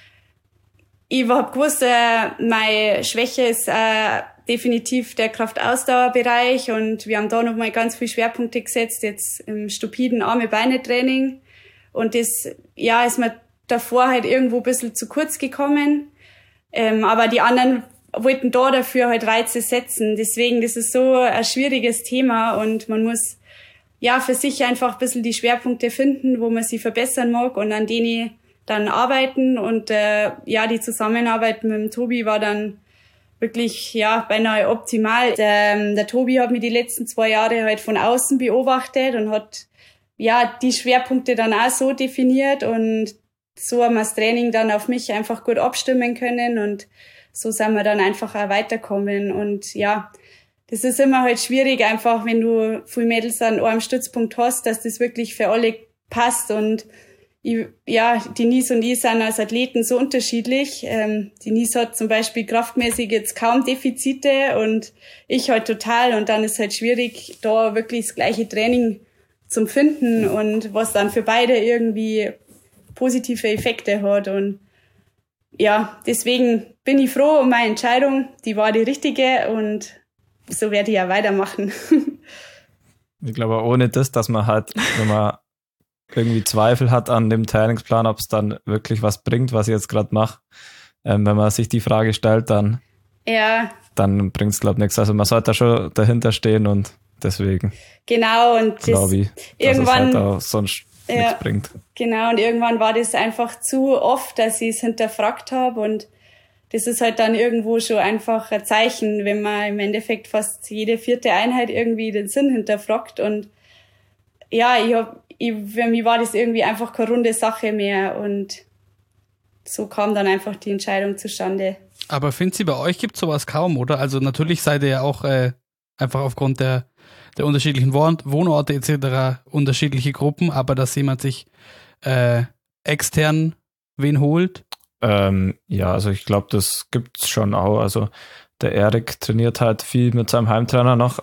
ich habe gewusst, meine Schwäche ist definitiv der Kraftausdauerbereich und wir haben da nochmal ganz viele Schwerpunkte gesetzt, jetzt im stupiden Arme-Beine-Training. Und das, ist mir davor halt irgendwo ein bisschen zu kurz gekommen. Aber die anderen wollten da dafür halt Reize setzen. Deswegen, das ist so ein schwieriges Thema und man muss für sich einfach ein bisschen die Schwerpunkte finden, wo man sie verbessern mag und an denen dann arbeiten. Und die Zusammenarbeit mit dem Tobi war dann wirklich beinahe optimal. Der Tobi hat mich die letzten 2 Jahre halt von außen beobachtet und hat die Schwerpunkte dann auch so definiert und so haben wir das Training dann auf mich einfach gut abstimmen können und so sind wir dann einfach auch weiterkommen. Und ja, das ist immer halt schwierig, einfach wenn du viele Mädels an einem Stützpunkt hast, dass das wirklich für alle passt. Und die Nies und ich sind als Athleten so unterschiedlich. Die Nies hat zum Beispiel kraftmäßig jetzt kaum Defizite und ich halt total. Und dann ist halt schwierig, da wirklich das gleiche Training zum Finden und was dann für beide irgendwie positive Effekte hat. Und ja, deswegen bin ich froh um meine Entscheidung. Die war die richtige und so werde ich ja weitermachen. Ich glaube, ohne das, dass man halt, wenn man irgendwie Zweifel hat an dem Trainingsplan, ob es dann wirklich was bringt, was ich jetzt gerade mache, wenn man sich die Frage stellt, dann bringt es, glaube ich, nichts. Also man sollte da schon dahinter stehen und deswegen genau und glaube ich, dass irgendwann es halt auch sonst nichts bringt. Genau, und irgendwann war das einfach zu oft, dass ich es hinterfragt habe und das ist halt dann irgendwo schon einfach ein Zeichen, wenn man im Endeffekt fast jede 4. Einheit irgendwie den Sinn hinterfragt und für mich war das irgendwie einfach keine runde Sache mehr und so kam dann einfach die Entscheidung zustande. Aber findet Sie, bei euch gibt es sowas kaum, oder? Also natürlich seid ihr ja auch einfach aufgrund der unterschiedlichen Wohnorte etc. unterschiedliche Gruppen, aber dass jemand sich extern wen holt? Also ich glaube, das gibt's schon auch. Also der Erik trainiert halt viel mit seinem Heimtrainer noch,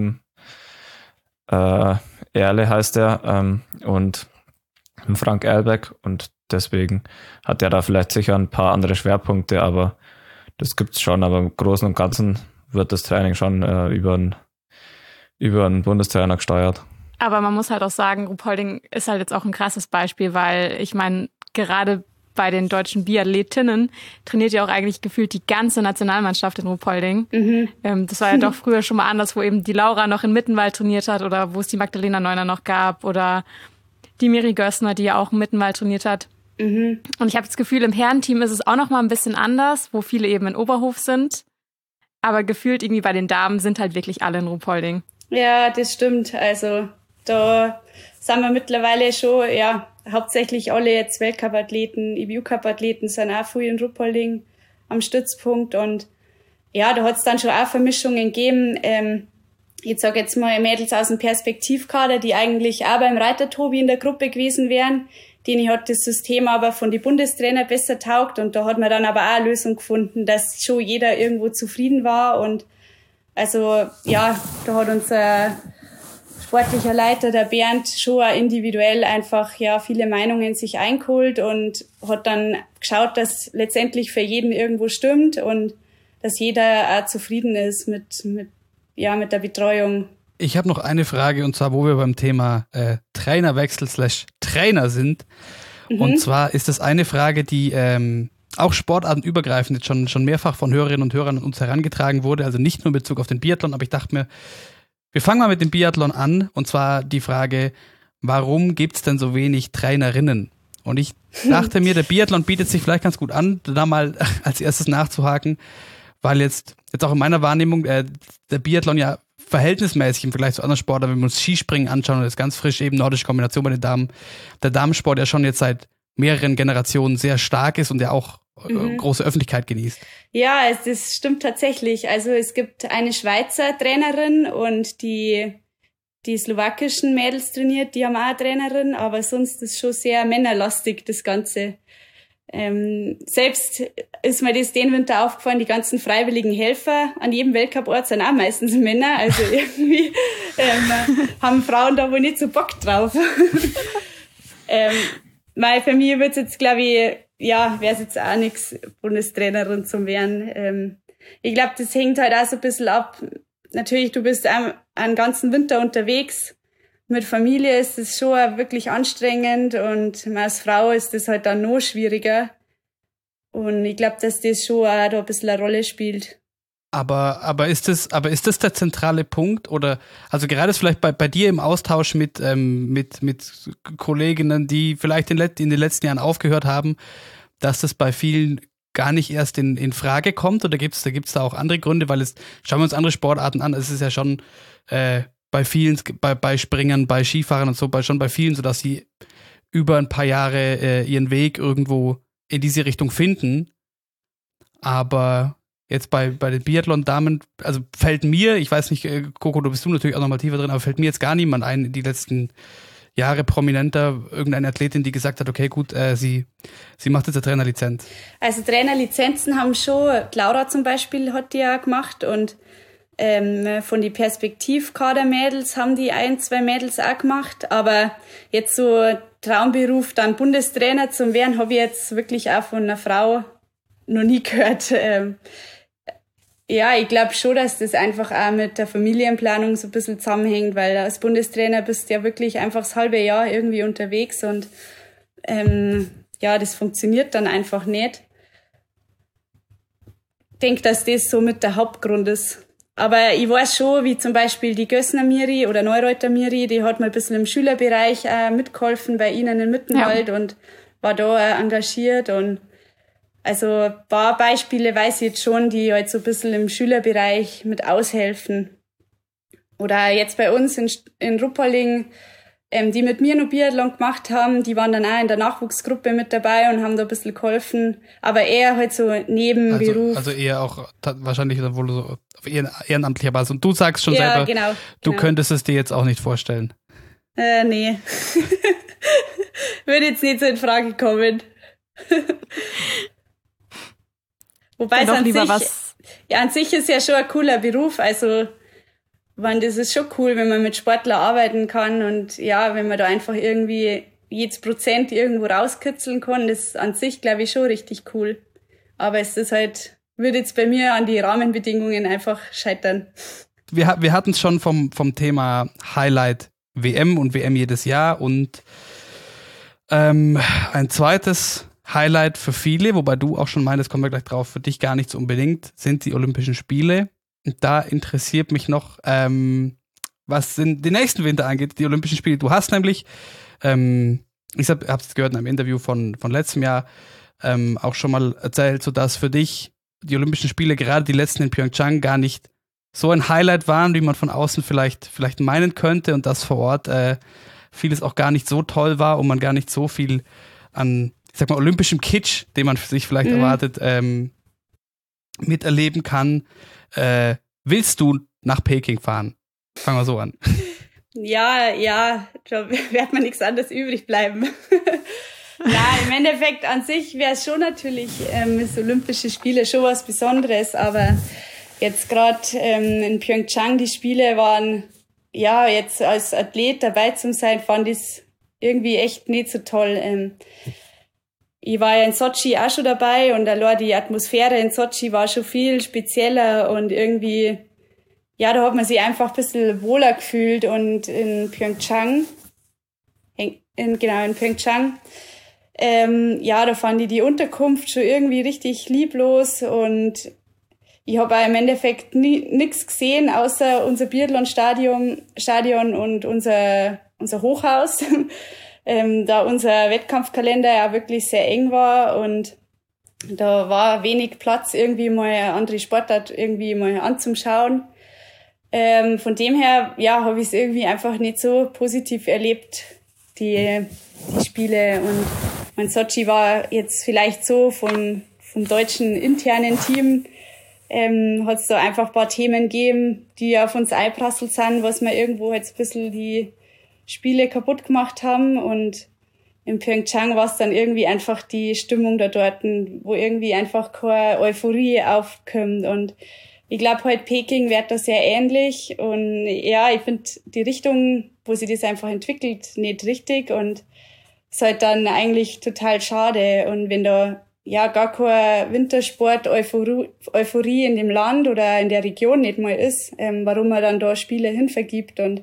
Erle heißt er, und Frank Erlbeck und deswegen hat er da vielleicht sicher ein paar andere Schwerpunkte, aber das gibt's schon, aber im Großen und Ganzen wird das Training schon über einen Bundestrainer gesteuert. Aber man muss halt auch sagen, Ruhpolding ist halt jetzt auch ein krasses Beispiel, weil ich meine, gerade bei den deutschen Biathletinnen trainiert ja auch eigentlich gefühlt die ganze Nationalmannschaft in Ruhpolding. Mhm. Das war ja doch früher schon mal anders, wo eben die Laura noch in Mittenwald trainiert hat oder wo es die Magdalena Neuner noch gab oder die Miri Gössner, die ja auch im Mittenwald trainiert hat. Und ich habe das Gefühl, im Herrenteam ist es auch noch mal ein bisschen anders, wo viele eben in Oberhof sind. Aber gefühlt irgendwie bei den Damen sind halt wirklich alle in Ruhpolding. Ja, das stimmt. Also da sind wir mittlerweile schon, ja, hauptsächlich alle jetzt Weltcup-Athleten, IBU-Cup-Athleten sind auch viel in Ruhpolding am Stützpunkt. Und ja, da hat es dann schon auch Vermischungen gegeben. Ich sage jetzt mal Mädels aus dem Perspektivkader, die eigentlich auch beim Reiter-Tobi in der Gruppe gewesen wären. Denen hat das System aber von den Bundestrainer besser taugt. Und da hat man dann aber auch eine Lösung gefunden, dass schon jeder irgendwo zufrieden war. Und also ja, da hat unser sportlicher Leiter, der Bernd, schon auch individuell einfach ja viele Meinungen sich eingeholt und hat dann geschaut, dass letztendlich für jeden irgendwo stimmt und dass jeder auch zufrieden ist mit der Betreuung. Ich habe noch eine Frage, und zwar, wo wir beim Thema Trainerwechsel / Trainer sind. Und zwar ist das eine Frage, die auch sportartenübergreifend jetzt schon mehrfach von Hörerinnen und Hörern an uns herangetragen wurde. Also nicht nur in Bezug auf den Biathlon, aber ich dachte mir, wir fangen mal mit dem Biathlon an. Und zwar die Frage, warum gibt es denn so wenig Trainerinnen? Und ich dachte mir, der Biathlon bietet sich vielleicht ganz gut an, da mal als erstes nachzuhaken, weil jetzt auch in meiner Wahrnehmung der Biathlon ja verhältnismäßig im Vergleich zu anderen Sportarten, wenn wir uns Skispringen anschauen und das ganz frisch eben nordische Kombination bei den Damen, der Damensport ja schon jetzt seit mehreren Generationen sehr stark ist und ja auch große Öffentlichkeit genießt. Ja, das stimmt tatsächlich. Also es gibt eine Schweizer Trainerin und die slowakischen Mädels trainiert, die haben auch eine Trainerin, aber sonst ist schon sehr männerlastig, das Ganze. Selbst ist mir das den Winter aufgefallen, die ganzen freiwilligen Helfer an jedem Weltcup-Ort sind auch meistens Männer, also irgendwie haben Frauen da wohl nicht so Bock drauf. Für mich wird's jetzt, glaube ich, wäre es jetzt auch nichts, Bundestrainerin zu werden. Ich glaube, das hängt halt auch so ein bisschen ab. Natürlich, du bist einen ganzen Winter unterwegs. Mit Familie ist es schon wirklich anstrengend und als Frau ist das halt dann noch schwieriger. Und ich glaube, dass das schon auch da ein bisschen eine Rolle spielt. Aber ist das der zentrale Punkt? Oder also gerade vielleicht bei dir im Austausch mit Kolleginnen, die vielleicht in den letzten Jahren aufgehört haben, dass das bei vielen gar nicht erst in Frage kommt? Oder gibt's da auch andere Gründe? Weil schauen wir uns andere Sportarten an, es ist ja schon bei vielen, bei Springern, bei Skifahrern und so, schon bei vielen, sodass sie über ein paar Jahre ihren Weg irgendwo in diese Richtung finden. Aber jetzt bei den Biathlon-Damen, also fällt mir, ich weiß nicht, Coco, du bist natürlich auch noch mal tiefer drin, aber fällt mir jetzt gar niemand ein, die letzten Jahre prominenter, irgendeine Athletin, die gesagt hat, okay, gut, sie macht jetzt eine Trainerlizenz. Also Trainerlizenzen haben schon, Laura zum Beispiel hat die ja gemacht und von die Perspektivkader-Mädels haben die 1-2 Mädels auch gemacht, aber jetzt so Traumberuf, dann Bundestrainer zu werden, habe ich jetzt wirklich auch von einer Frau noch nie gehört. Ich glaube schon, dass das einfach auch mit der Familienplanung so ein bisschen zusammenhängt, weil als Bundestrainer bist du ja wirklich einfach das halbe Jahr irgendwie unterwegs und das funktioniert dann einfach nicht. Ich denke, dass das so mit der Hauptgrund ist. Aber ich weiß schon, wie zum Beispiel die Gössner Miri oder Neureuter Miri, die hat mal ein bisschen im Schülerbereich mitgeholfen bei ihnen in Mittenwald und war da engagiert. Und also ein paar Beispiele weiß ich jetzt schon, die halt so ein bisschen im Schülerbereich mit aushelfen. Oder jetzt bei uns in Ruhpolding, die mit mir noch Biathlon gemacht haben, die waren dann auch in der Nachwuchsgruppe mit dabei und haben da ein bisschen geholfen. Aber eher halt so Nebenberuf. Also eher auch wahrscheinlich wohl so auf ehrenamtlicher Basis. Und du sagst schon selber, genau. Du könntest es dir jetzt auch nicht vorstellen. Nee. Würde jetzt nicht so in Frage kommen. Wobei es an sich ist ja schon ein cooler Beruf. Also das ist schon cool, wenn man mit Sportler arbeiten kann und wenn man da einfach irgendwie jedes Prozent irgendwo rauskitzeln kann, das ist an sich, glaube ich, schon richtig cool. Aber es ist halt, würde jetzt bei mir an die Rahmenbedingungen einfach scheitern. Wir hatten es schon vom Thema Highlight WM und WM jedes Jahr und ein zweites Highlight für viele, wobei du auch schon meinst, kommen wir gleich drauf, für dich gar nicht so unbedingt, sind die Olympischen Spiele. Und da interessiert mich noch, was den nächsten Winter angeht, die Olympischen Spiele. Du hast nämlich, ich habe es gehört in einem Interview von letztem Jahr, auch schon mal erzählt, so dass für dich die Olympischen Spiele, gerade die letzten in Pyeongchang, gar nicht so ein Highlight waren, wie man von außen vielleicht meinen könnte, und dass vor Ort vieles auch gar nicht so toll war und man gar nicht so viel an, ich sag mal, olympischem Kitsch, den man für sich vielleicht erwartet, miterleben kann. Willst du nach Peking fahren? Fangen wir so an. Ja, da wird mir nichts anderes übrig bleiben. Ja, im Endeffekt an sich wäre es schon natürlich das Olympische Spiele schon was Besonderes, aber jetzt gerade in Pyeongchang, die Spiele waren, ja, jetzt als Athlet dabei zu sein, fand ich es irgendwie echt nicht so toll. Ich war ja in Sochi auch schon dabei und allein die Atmosphäre in Sochi war schon viel spezieller und irgendwie, ja, da hat man sich einfach ein bisschen wohler gefühlt, und in Pyeongchang, in Pyeongchang, ja, da fand ich die Unterkunft schon irgendwie richtig lieblos, und ich habe auch im Endeffekt nichts gesehen, außer unser Biathlon-Stadion und unser Hochhaus, da unser Wettkampfkalender ja wirklich sehr eng war und da war wenig Platz, irgendwie mal eine andere Sportart irgendwie mal anzuschauen. Von dem her, ja, habe ich es irgendwie einfach nicht so positiv erlebt, die Spiele. Und mein Sochi war jetzt vielleicht so vom deutschen internen Team, hat es da einfach ein paar Themen gegeben, die auf uns einprasselt sind, was wir irgendwo jetzt ein bisschen die Spiele kaputt gemacht haben. Und in Pyeongchang war es dann irgendwie einfach die Stimmung da dort, wo irgendwie einfach keine Euphorie aufkommt. Und ich glaube, heute Peking wird das sehr ähnlich. Und ja, ich finde die Richtung, wo sich das einfach entwickelt, nicht richtig. Und ist halt dann eigentlich total schade. Und wenn da ja gar keine Wintersport-Euphorie in dem Land oder in der Region nicht mal ist, warum man dann da Spiele hinvergibt. Und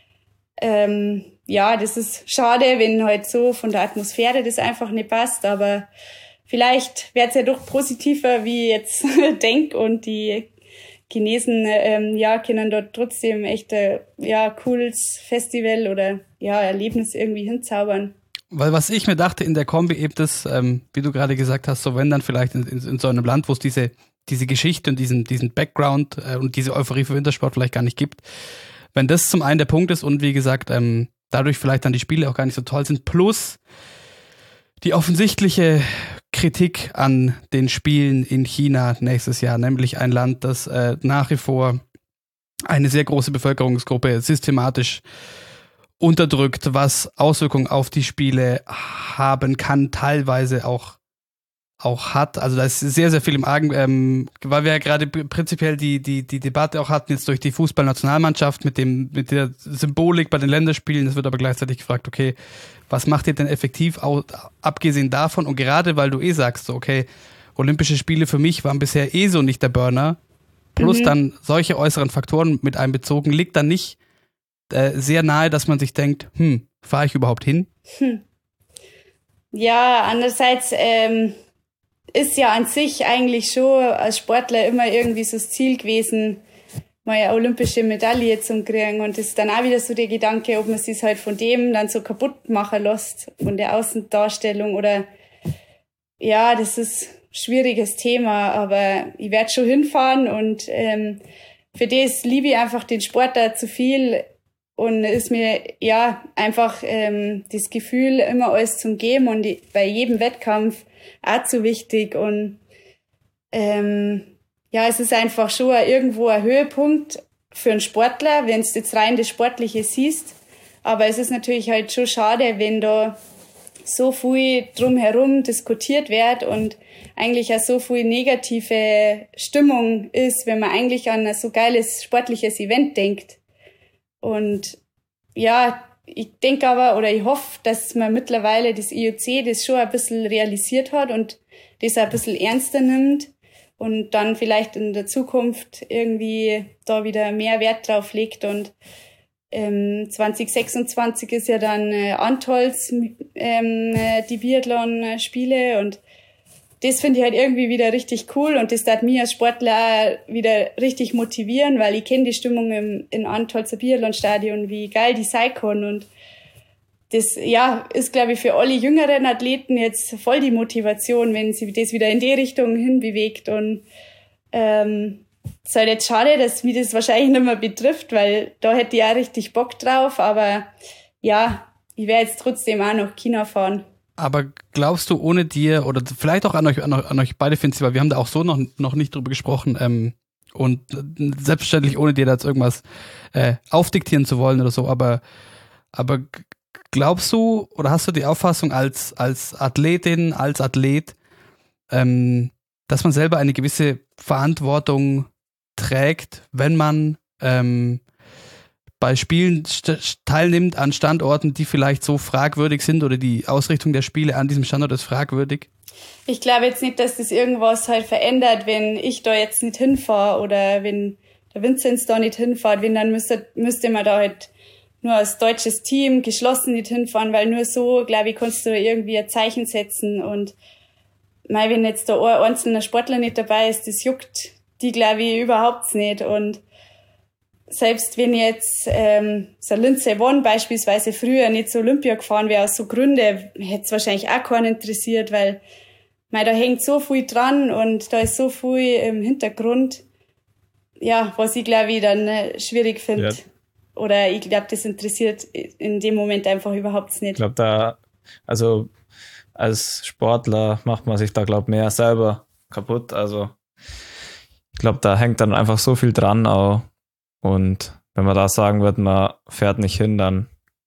ja, das ist schade, wenn halt so von der Atmosphäre das einfach nicht passt. Aber vielleicht wird es ja doch positiver, wie ich jetzt denke, und die Chinesen ja, können dort trotzdem echt cooles Festival oder ja Erlebnis irgendwie hinzaubern. Weil was ich mir dachte in der Kombi eben das, wie du gerade gesagt hast, so wenn dann vielleicht in so einem Land, wo es diese Geschichte und diesen Background und diese Euphorie für Wintersport vielleicht gar nicht gibt, wenn das zum einen der Punkt ist und wie gesagt, dadurch vielleicht dann die Spiele auch gar nicht so toll sind, plus die offensichtliche Kritik an den Spielen in China nächstes Jahr, nämlich ein Land, das nach wie vor eine sehr große Bevölkerungsgruppe systematisch unterdrückt, was Auswirkungen auf die Spiele haben kann, teilweise auch hat. Also da ist sehr, sehr viel im Argen, weil wir ja gerade prinzipiell die Debatte auch hatten jetzt durch die Fußballnationalmannschaft mit der Symbolik bei den Länderspielen. Es wird aber gleichzeitig gefragt, okay, was macht ihr denn effektiv, abgesehen davon? Und gerade weil du sagst, so, okay, Olympische Spiele für mich waren bisher so nicht der Burner, plus dann solche äußeren Faktoren mit einbezogen, liegt dann nicht sehr nahe, dass man sich denkt, fahre ich überhaupt hin? Ja, andererseits ist ja an sich eigentlich schon als Sportler immer irgendwie so das Ziel gewesen, mal eine olympische Medaille zu kriegen. Und das ist dann auch wieder so der Gedanke, ob man sich halt von dem dann so kaputt machen lässt, von der Außendarstellung oder ja, das ist ein schwieriges Thema, aber ich werde schon hinfahren und für das liebe ich einfach den Sport da zu viel. Und ist mir ja einfach das Gefühl, immer alles zum Geben und bei jedem Wettkampf auch zu wichtig. Und ja, es ist einfach schon irgendwo ein Höhepunkt für einen Sportler, wenn du jetzt rein das Sportliche siehst. Aber es ist natürlich halt schon schade, wenn da so viel drumherum diskutiert wird und eigentlich auch so viel negative Stimmung ist, wenn man eigentlich an ein so geiles sportliches Event denkt. Und ja, ich denke aber, oder ich hoffe, dass man mittlerweile das IOC das schon ein bisschen realisiert hat und das ein bisschen ernster nimmt und dann vielleicht in der Zukunft irgendwie da wieder mehr Wert drauf legt. Und 2026 ist ja dann Antolz die Biathlon-Spiele und das finde ich halt irgendwie wieder richtig cool und das darf mich als Sportler wieder richtig motivieren, weil ich kenne die Stimmung in Antolzer Biathlonstadion, wie geil die sein kann und das, ja, ist, glaube ich, für alle jüngeren Athleten jetzt voll die Motivation, wenn sie das wieder in die Richtung hinbewegt und ist halt jetzt schade, dass mich das wahrscheinlich nicht mehr betrifft, weil da hätte ich auch richtig Bock drauf, aber ja, ich werde jetzt trotzdem auch nach China fahren. Aber glaubst du, ohne dir, oder vielleicht auch an euch beide, Finzi, weil wir haben da auch so noch nicht drüber gesprochen, und selbstverständlich ohne dir da jetzt irgendwas aufdiktieren zu wollen oder so, aber glaubst du, oder hast du die Auffassung als Athletin, als Athlet, dass man selber eine gewisse Verantwortung trägt, wenn man bei Spielen teilnimmt an Standorten, die vielleicht so fragwürdig sind oder die Ausrichtung der Spiele an diesem Standort ist fragwürdig? Ich glaube jetzt nicht, dass das irgendwas halt verändert, wenn ich da jetzt nicht hinfahre oder wenn der Vinzenz da nicht hinfährt, wenn dann müsste man da halt nur als deutsches Team geschlossen nicht hinfahren, weil nur so, glaube ich, kannst du irgendwie ein Zeichen setzen und wenn jetzt da ein einzelner Sportler nicht dabei ist, das juckt die, glaube ich, überhaupt nicht und selbst wenn jetzt so Lindsey Vonn beispielsweise früher nicht zur Olympia gefahren wäre, aus so Gründen, hätte es wahrscheinlich auch keinen interessiert, weil da hängt so viel dran und da ist so viel im Hintergrund, ja, was ich, glaube ich, dann schwierig finde. Ja. Oder ich glaube, das interessiert in dem Moment einfach überhaupt nicht. Ich glaube, also als Sportler macht man sich da, glaube ich, mehr selber kaputt. Also ich glaube, da hängt dann einfach so viel dran auch. Und wenn man da sagen wird, man fährt nicht hin, dann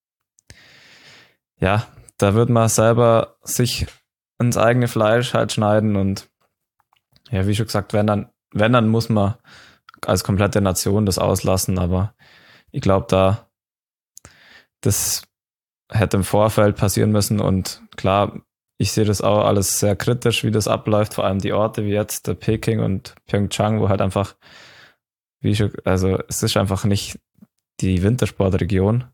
ja, da wird man selber sich ins eigene Fleisch halt schneiden und ja, wie schon gesagt, wenn dann muss man als komplette Nation das auslassen, aber ich glaube, das hätte im Vorfeld passieren müssen und klar, ich sehe das auch alles sehr kritisch, wie das abläuft, vor allem die Orte wie jetzt Peking und Pyeongchang, wo halt einfach also es ist einfach nicht die Wintersportregion.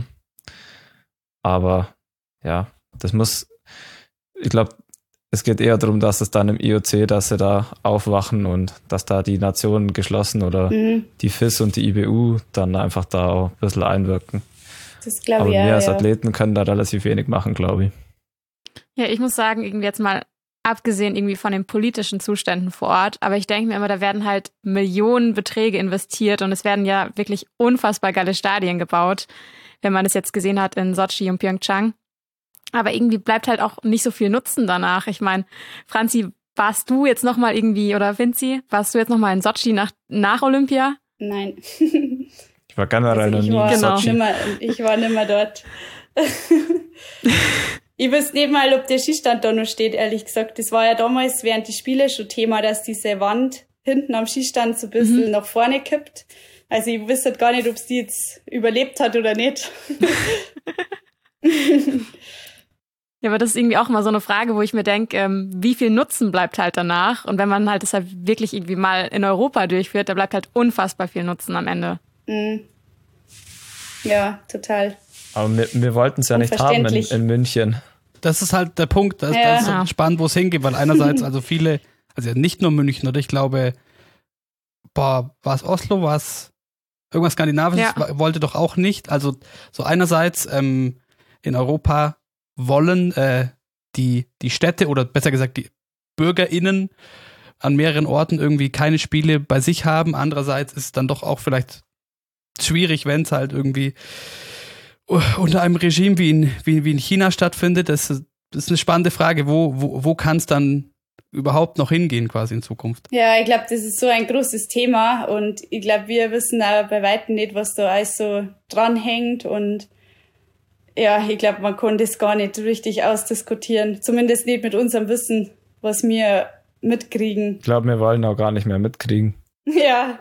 Aber ja, ich glaube, es geht eher darum, dass es dann im IOC, dass sie da aufwachen und dass da die Nationen geschlossen oder die FIS und die IBU dann einfach da auch ein bisschen einwirken. Das glaube ich. Aber wir als Athleten können da relativ wenig machen, glaube ich. Ja, ich muss sagen, irgendwie jetzt mal abgesehen irgendwie von den politischen Zuständen vor Ort, aber ich denke mir immer, da werden halt Millionenbeträge investiert und es werden ja wirklich unfassbar geile Stadien gebaut, wenn man das jetzt gesehen hat in Sochi und Pyeongchang. Aber irgendwie bleibt halt auch nicht so viel Nutzen danach. Ich meine, Franzi, warst du jetzt nochmal irgendwie, oder Vinzi, warst du jetzt nochmal in Sochi nach Olympia? Nein. Ich war generell noch nie in Sochi. Ich war nicht mehr dort. Ich weiß nicht mal, ob der Skistand da noch steht, ehrlich gesagt. Das war ja damals während die Spiele schon Thema, dass diese Wand hinten am Skistand so ein bisschen nach vorne kippt. Also ich wüsste gar nicht, ob es die jetzt überlebt hat oder nicht. Ja, aber das ist irgendwie auch mal so eine Frage, wo ich mir denke, wie viel Nutzen bleibt halt danach? Und wenn man halt das halt wirklich irgendwie mal in Europa durchführt, da bleibt halt unfassbar viel Nutzen am Ende. Ja, total. Aber wir wollten es ja nicht haben in München. Das ist halt der Punkt, das ist spannend, wo es hingeht, weil einerseits also viele, also nicht nur München, oder ich glaube, war es Oslo, war es irgendwas Skandinavisches, wollte doch auch nicht. Also so einerseits in Europa wollen die Städte oder besser gesagt die BürgerInnen an mehreren Orten irgendwie keine Spiele bei sich haben. Andererseits ist es dann doch auch vielleicht schwierig, wenn es halt irgendwie unter einem Regime wie in China stattfindet. Das ist eine spannende Frage. Wo kann es dann überhaupt noch hingehen quasi in Zukunft? Ja, ich glaube, das ist so ein großes Thema und ich glaube, wir wissen auch bei weitem nicht, was da alles so dranhängt und ja, ich glaube, man kann das gar nicht richtig ausdiskutieren. Zumindest nicht mit unserem Wissen, was wir mitkriegen. Ich glaube, wir wollen auch gar nicht mehr mitkriegen. Ja.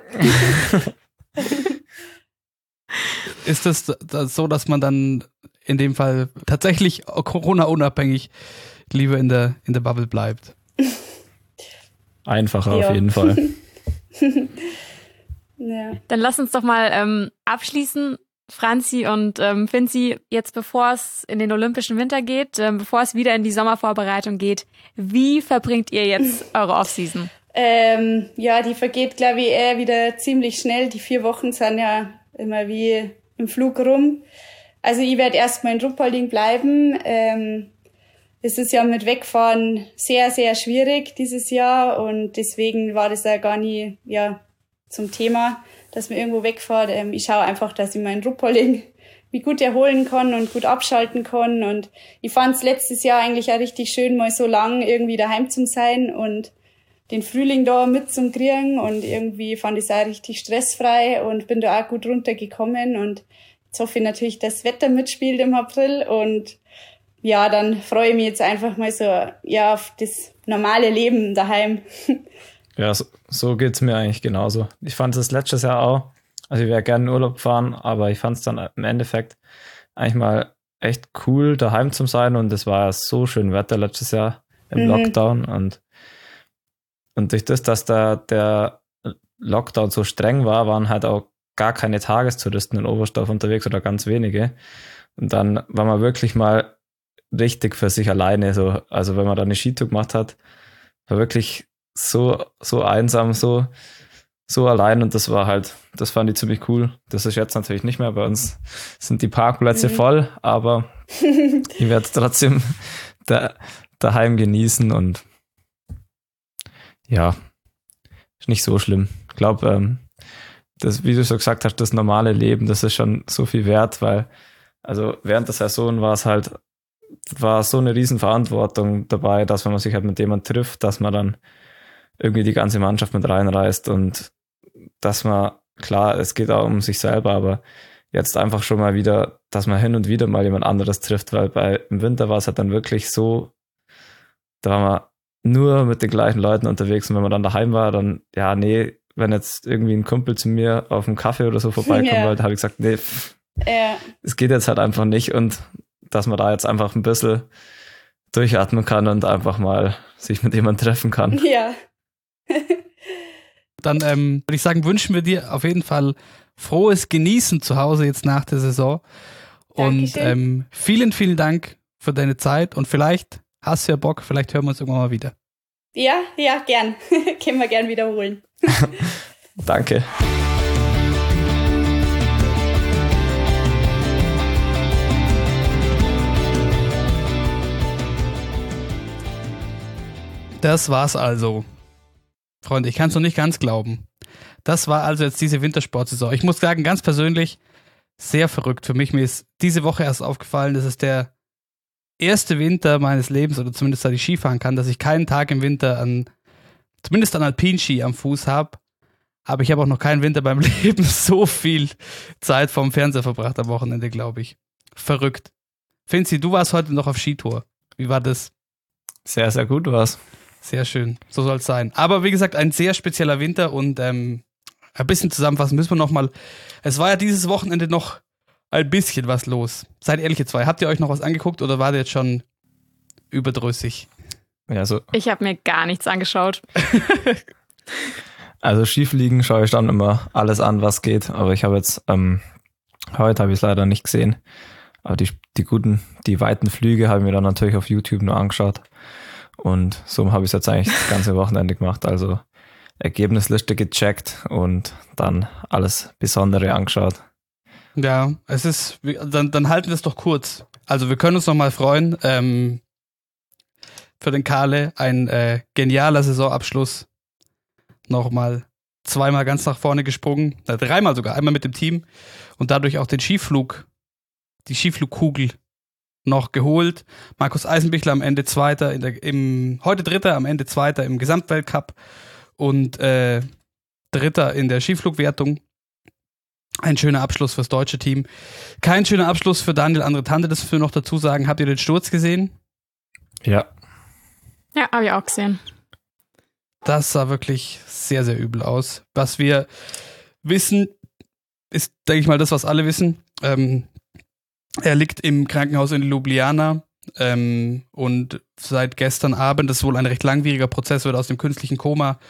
Ist das so, dass man dann in dem Fall tatsächlich Corona-unabhängig lieber in der Bubble bleibt? Einfacher auf jeden Fall. Ja. Dann lass uns doch mal abschließen Franzi und Finzi, jetzt bevor es in den Olympischen Winter geht, bevor es wieder in die Sommervorbereitung geht, wie verbringt ihr jetzt eure Offseason? Ja, die vergeht, glaube ich, wieder ziemlich schnell. Die 4 Wochen sind ja immer wie im Flug rum. Also ich werde erstmal in Ruppolding bleiben. Es ist ja mit Wegfahren sehr, sehr schwierig dieses Jahr und deswegen war das ja gar nie zum Thema, dass man irgendwo wegfahrt. Ich schaue einfach, dass ich mal in Ruppolding mich gut erholen kann und gut abschalten kann. Und ich fand es letztes Jahr eigentlich auch richtig schön, mal so lang irgendwie daheim zu sein und den Frühling da mitzukriegen. Und irgendwie fand ich es auch richtig stressfrei und bin da auch gut runtergekommen. Und jetzt hoffe ich natürlich, dass das Wetter mitspielt im April. Und ja, dann freue ich mich jetzt einfach mal so auf das normale Leben daheim. Ja, so geht's mir eigentlich genauso. Ich fand es letztes Jahr auch, also ich wäre gerne in Urlaub fahren, aber ich fand es dann im Endeffekt eigentlich mal echt cool, daheim zu sein und es war ja so schön Wetter letztes Jahr im Lockdown und durch das, dass der Lockdown so streng war, waren halt auch gar keine Tagestouristen in Oberstdorf unterwegs oder ganz wenige und dann war man wirklich mal richtig für sich alleine, so, also wenn man da eine Skitour gemacht hat, war wirklich so einsam, so allein und das fand ich ziemlich cool. Das ist jetzt natürlich nicht mehr, bei uns sind die Parkplätze voll, aber ich werde es trotzdem daheim genießen und ja, ist nicht so schlimm. Ich glaube, das, wie du so gesagt hast, das normale Leben, das ist schon so viel wert, weil also während der Saison war so eine Riesenverantwortung dabei, dass wenn man sich halt mit jemandem trifft, dass man dann irgendwie die ganze Mannschaft mit reinreißt und dass man, klar, es geht auch um sich selber, aber jetzt einfach schon mal wieder, dass man hin und wieder mal jemand anderes trifft, weil im Winter war es halt dann wirklich so, da war man nur mit den gleichen Leuten unterwegs und wenn man dann daheim war, dann, wenn jetzt irgendwie ein Kumpel zu mir auf einen Kaffee oder so vorbeikommen wollte, habe ich gesagt, nee, es geht jetzt halt einfach nicht und dass man da jetzt einfach ein bisschen durchatmen kann und einfach mal sich mit jemandem treffen kann. Ja. Dann würde ich sagen, wünschen wir dir auf jeden Fall frohes Genießen zu Hause jetzt nach der Saison. Dankeschön. Und vielen, vielen Dank für deine Zeit und vielleicht hast du ja Bock, vielleicht hören wir uns irgendwann mal wieder. Ja, gern. Können wir gern wiederholen. Danke. Das war's also. Freunde, ich kann es noch nicht ganz glauben. Das war also jetzt diese Wintersportsaison. Ich muss sagen, ganz persönlich, sehr verrückt für mich. Mir ist diese Woche erst aufgefallen, das ist der erste Winter meines Lebens, oder zumindest seit ich Skifahren kann, dass ich keinen Tag im Winter zumindest an Alpinski am Fuß habe. Aber ich habe auch noch keinen Winter beim Leben so viel Zeit vorm Fernseher verbracht am Wochenende, glaube ich. Verrückt. Finzi, du warst heute noch auf Skitour. Wie war das? Sehr, sehr gut war's. Sehr schön, so soll es sein. Aber wie gesagt, ein sehr spezieller Winter und ein bisschen zusammenfassen müssen wir nochmal. Es war ja dieses Wochenende noch ein bisschen was los. Seid ehrlich, ihr zwei. Habt ihr euch noch was angeguckt oder war der jetzt schon überdrüssig? Ja, so. Ich habe mir gar nichts angeschaut. Also Skifliegen schaue ich dann immer alles an, was geht. Aber ich habe jetzt, heute habe ich es leider nicht gesehen. Aber die weiten Flüge habe ich mir dann natürlich auf YouTube nur angeschaut. Und so habe ich es jetzt eigentlich das ganze Wochenende gemacht. Also Ergebnisliste gecheckt und dann alles Besondere angeschaut. Ja, es ist, dann halten wir es doch kurz. Also wir können uns noch mal freuen. Für den Kahle ein genialer Saisonabschluss. Nochmal zweimal ganz nach vorne gesprungen. 3-mal sogar, einmal mit dem Team. Und dadurch auch die Skiflugkugel noch geholt. Markus Eisenbichler am Ende Zweiter, heute Dritter, am Ende Zweiter im Gesamtweltcup und Dritter in der Skiflugwertung. Ein schöner Abschluss fürs deutsche Team. Kein schöner Abschluss für Daniel Andretande, das wir noch dazu sagen. Habt ihr den Sturz gesehen? Ja. Ja, habe ich auch gesehen. Das sah wirklich sehr, sehr übel aus. Was wir wissen, ist, denke ich mal, das, was alle wissen. Er liegt im Krankenhaus in Ljubljana und seit gestern Abend, das ist wohl ein recht langwieriger Prozess, wird aus dem künstlichen Koma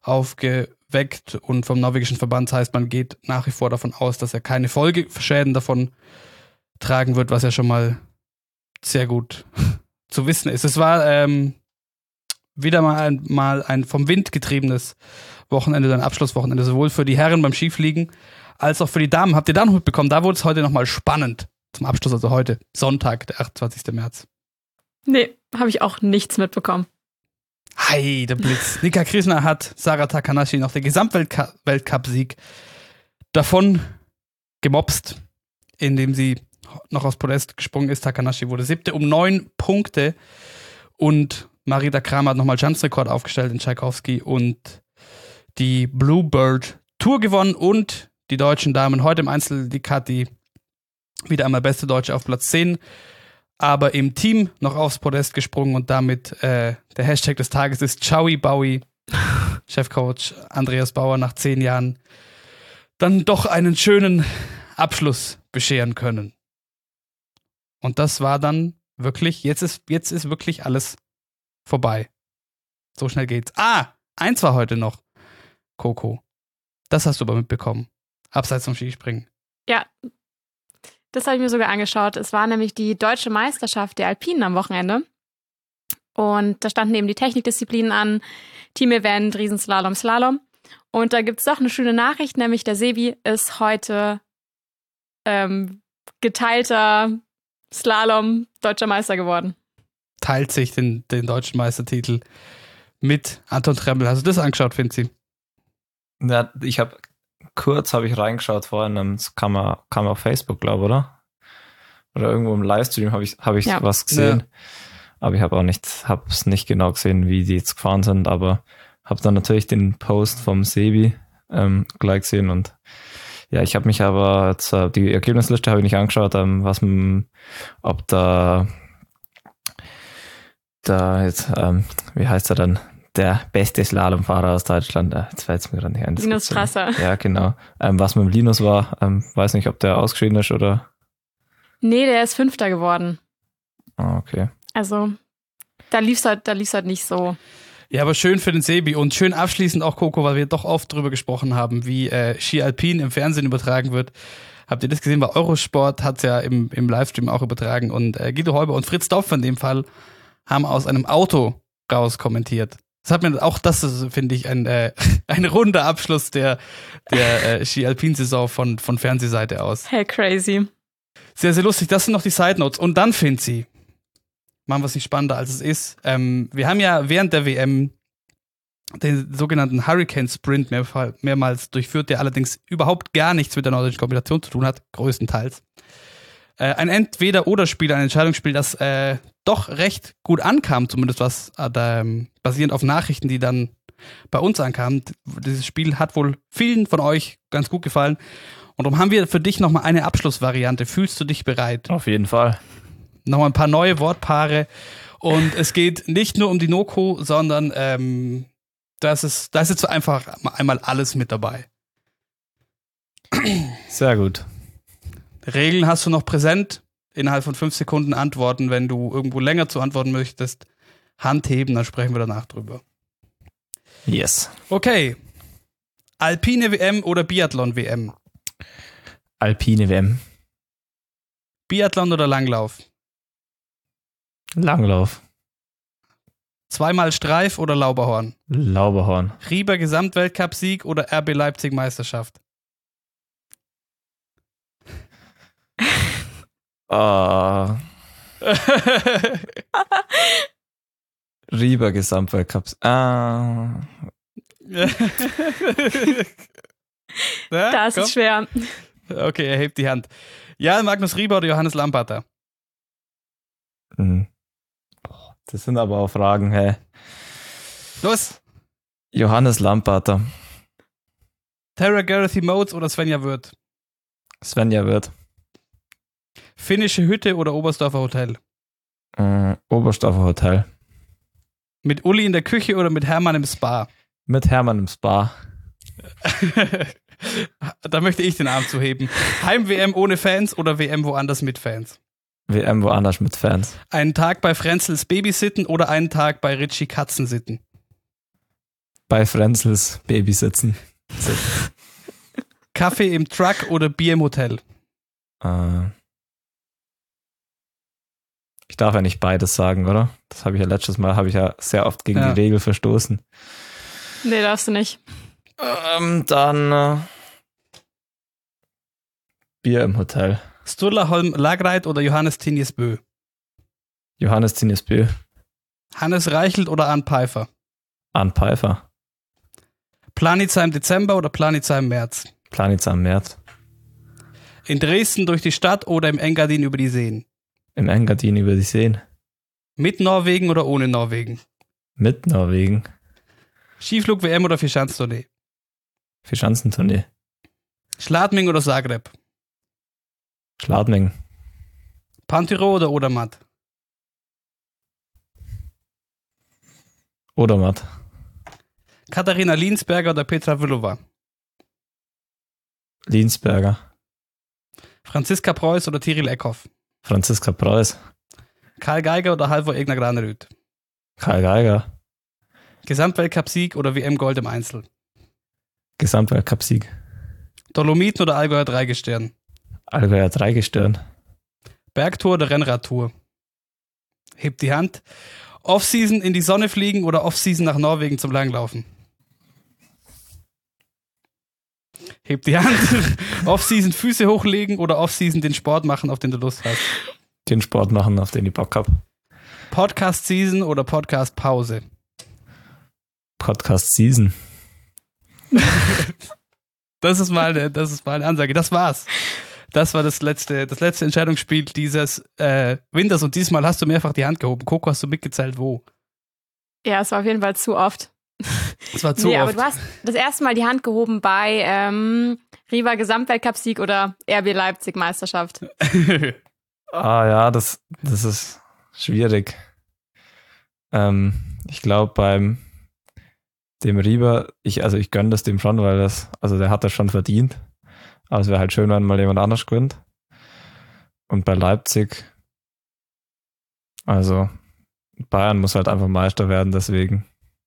aufgeweckt und vom norwegischen Verband heißt, man geht nach wie vor davon aus, dass er keine Folgeschäden davon tragen wird, was ja schon mal sehr gut zu wissen ist. Es war wieder mal ein vom Wind getriebenes Wochenende, ein Abschlusswochenende, sowohl für die Herren beim Skifliegen als auch für die Damen. Habt ihr da noch mitbekommen? Da wurde es heute nochmal spannend zum Abschluss, also heute, Sonntag, der 28. März. Nee, habe ich auch nichts mitbekommen. Hi, der Blitz. Nika Krisner hat Sara Takanashi noch den Gesamtweltcup-Sieg davon gemopst, indem sie noch aufs Podest gesprungen ist. Takanashi wurde 7. um 9 Punkte und Marita Kramer hat nochmal Schanzrekord aufgestellt in Tschaikowski und die Bluebird Tour gewonnen und die deutschen Damen heute im Einzel, die Kathi, wieder einmal beste Deutsche auf Platz 10, aber im Team noch aufs Podest gesprungen und damit der Hashtag des Tages ist Chowi Bowie. Chefcoach Andreas Bauer nach 10 Jahren dann doch einen schönen Abschluss bescheren können. Und das war dann wirklich, jetzt ist wirklich alles vorbei. So schnell geht's. Eins war heute noch, Coco. Das hast du aber mitbekommen. Abseits vom Skispringen. Ja, das habe ich mir sogar angeschaut. Es war nämlich die deutsche Meisterschaft der Alpinen am Wochenende. Und da standen eben die Technikdisziplinen an, Team-Event, Riesenslalom, Slalom. Und da gibt es doch eine schöne Nachricht, nämlich der Sebi ist heute geteilter Slalom deutscher Meister geworden. Teilt sich den deutschen Meistertitel mit Anton Tremmel. Hast du das angeschaut, Finzi? Ja, ich habe reingeschaut vorhin, das kam auf Facebook, glaube ich, oder? Oder irgendwo im Livestream habe ich was gesehen. Ja. Aber ich habe es nicht genau gesehen, wie die jetzt gefahren sind, aber habe dann natürlich den Post vom Sebi gleich gesehen und ja, ich habe mich aber jetzt, die Ergebnisliste habe ich nicht angeschaut, ob da jetzt, wie heißt er dann? Der beste Slalomfahrer aus Deutschland. Jetzt fällt es mir gerade nicht ein. Linus Strasser. Ja, genau. Was mit dem Linus war, weiß nicht, ob der ausgeschieden ist oder? Nee, der ist 5. geworden. Okay. Also, da lief's halt nicht so. Ja, aber schön für den Sebi und schön abschließend auch, Coco, weil wir doch oft drüber gesprochen haben, wie Ski Alpin im Fernsehen übertragen wird. Habt ihr das gesehen? Bei Eurosport hat es ja im Livestream auch übertragen und Guido Heuber und Fritz Dopf in dem Fall haben aus einem Auto raus kommentiert. Das finde ich, ein runder Abschluss der Ski-Alpin-Saison von Fernsehseite aus. Hey, crazy. Sehr, sehr lustig. Das sind noch die Side-Notes. Und dann, Finzi, machen wir es nicht spannender, als es ist. Wir haben ja während der WM den sogenannten Hurricane-Sprint mehrmals durchführt, der allerdings überhaupt gar nichts mit der nordischen Kombination zu tun hat, größtenteils. Ein Entweder-Oder-Spiel, ein Entscheidungsspiel, das doch recht gut ankam, zumindest was basierend auf Nachrichten, die dann bei uns ankamen. Dieses Spiel hat wohl vielen von euch ganz gut gefallen. Und darum haben wir für dich nochmal eine Abschlussvariante. Fühlst du dich bereit? Auf jeden Fall. Nochmal ein paar neue Wortpaare. Und es geht nicht nur um die Noko, sondern da ist jetzt einfach einmal alles mit dabei. Sehr gut. Regeln hast du noch präsent. Innerhalb von 5 Sekunden antworten. Wenn du irgendwo länger zu antworten möchtest, Hand heben, dann sprechen wir danach drüber. Yes. Okay. Alpine WM oder Biathlon WM? Alpine WM. Biathlon oder Langlauf? Langlauf. Zweimal Streif oder Lauberhorn? Lauberhorn. Rieber Gesamtweltcup-Sieg oder RB Leipzig Meisterschaft? Rieber Gesamtweltcups. Das ist schwer. Okay, er hebt die Hand. Ja, Magnus Rieber oder Johannes Lamparter? Das sind aber auch Fragen, hey. Los! Johannes Lamparter. Tara Gareth Motes oder Svenja Wirth? Svenja Wirth. Finnische Hütte oder Oberstdorfer Hotel? Oberstdorfer Hotel. Mit Uli in der Küche oder mit Hermann im Spa? Mit Hermann im Spa. Da möchte ich den Arm zuheben. Heim-WM ohne Fans oder WM woanders mit Fans? WM woanders mit Fans. Einen Tag bei Frenzels Babysitten oder einen Tag bei Ritchie Katzen sitten? Bei Frenzels Babysitzen. Kaffee im Truck oder Bier im Hotel? Ich darf ja nicht beides sagen, oder? Das habe ich ja letztes Mal, sehr oft gegen die Regel verstoßen. Nee, darfst du nicht. Dann Bier im Hotel. Sturla Holm Lagreit oder Johannes Tinjes Bö? Johannes Tinjes Bö. Hannes Reichelt oder Arndt Pfeiffer? Arndt Pfeiffer. Planitza im Dezember oder Planitza im März? Planitza im März. In Dresden durch die Stadt oder im Engadin über die Seen? Im Engadin über die Seen. Mit Norwegen oder ohne Norwegen? Mit Norwegen. Skiflug-WM oder Vierschanzentournee? Vierschanzentournee. Schladming oder Zagreb? Schladming. Pantyro oder Odermatt? Odermatt. Katharina Liensberger oder Petra Vlhova? Liensberger. Franziska Preuß oder Tiril Eckhoff? Franziska Preuß. Karl Geiger oder Halvor Egner Granerüth? Karl Geiger. Gesamtweltcup-Sieg oder WM-Gold im Einzel? Gesamtweltcup-Sieg. Dolomiten oder Allgäuer Dreigestirn? Allgäuer Dreigestirn. Bergtour oder Rennradtour? Hebt die Hand. Off-Season in die Sonne fliegen oder Off-Season nach Norwegen zum Langlaufen? Hebt die Hand. Off-Season Füße hochlegen oder Off-Season den Sport machen, auf den du Lust hast? Den Sport machen, auf den ich Bock hab. Podcast-Season oder Podcast-Pause? Podcast-Season. Das ist mal eine Ansage. Das war's. Das war das letzte Entscheidungsspiel dieses Winters und diesmal hast du mehrfach die Hand gehoben. Coco, hast du mitgezählt, wo? Ja, es war auf jeden Fall zu oft. Es war zu oft. Aber du hast das erste Mal die Hand gehoben bei Riva Gesamtweltcup-Sieg oder RB Leipzig Meisterschaft. Ja, das ist schwierig. Ich glaube beim dem Riva, ich gönne das dem schon, weil der hat das schon verdient. Aber es wäre halt schön, wenn mal jemand anders gewinnt. Und bei Leipzig, also Bayern muss halt einfach Meister werden, deswegen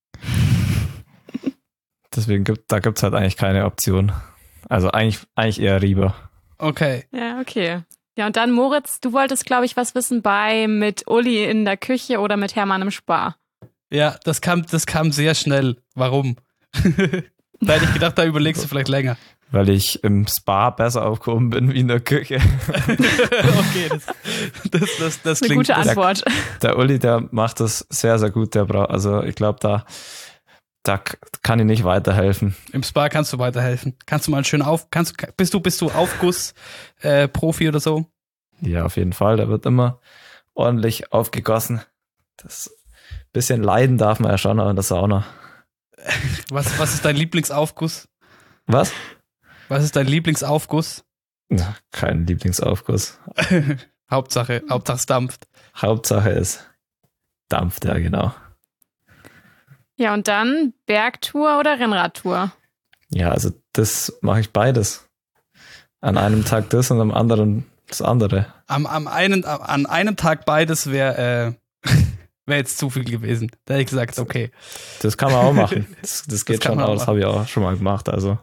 gibt's halt eigentlich keine Option. Also eigentlich eher Riva. Okay. Ja, okay. Ja, und dann Moritz, du wolltest, glaube ich, was wissen bei mit Uli in der Küche oder mit Hermann im Spar. Ja, das kam sehr schnell. Warum? Da hätte ich gedacht, da überlegst du vielleicht länger. Weil ich im Spa besser aufgehoben bin wie in der Küche. Okay, das klingt... Eine gute Antwort. Der Uli, der macht das sehr, sehr gut. Also ich glaube, da kann ich nicht weiterhelfen. Im Spa kannst du weiterhelfen. Kannst du mal schön bist du Aufguss Profi oder so? Ja, auf jeden Fall. Da wird immer ordentlich aufgegossen. Das bisschen leiden darf man ja schon, aber in der Sauna. Was ist dein Lieblingsaufguss? Was? Was ist dein Lieblingsaufguss? Ja, kein Lieblingsaufguss. Hauptsache es dampft. Hauptsache es dampft, ja genau. Ja, und dann Bergtour oder Rennradtour? Ja, also das mache ich beides. An einem Tag das und am anderen das andere. An einem Tag beides wäre jetzt zu viel gewesen. Da hätte ich gesagt, okay. Das kann man auch machen. Das geht schon auch. Das habe ich auch schon mal gemacht. Also.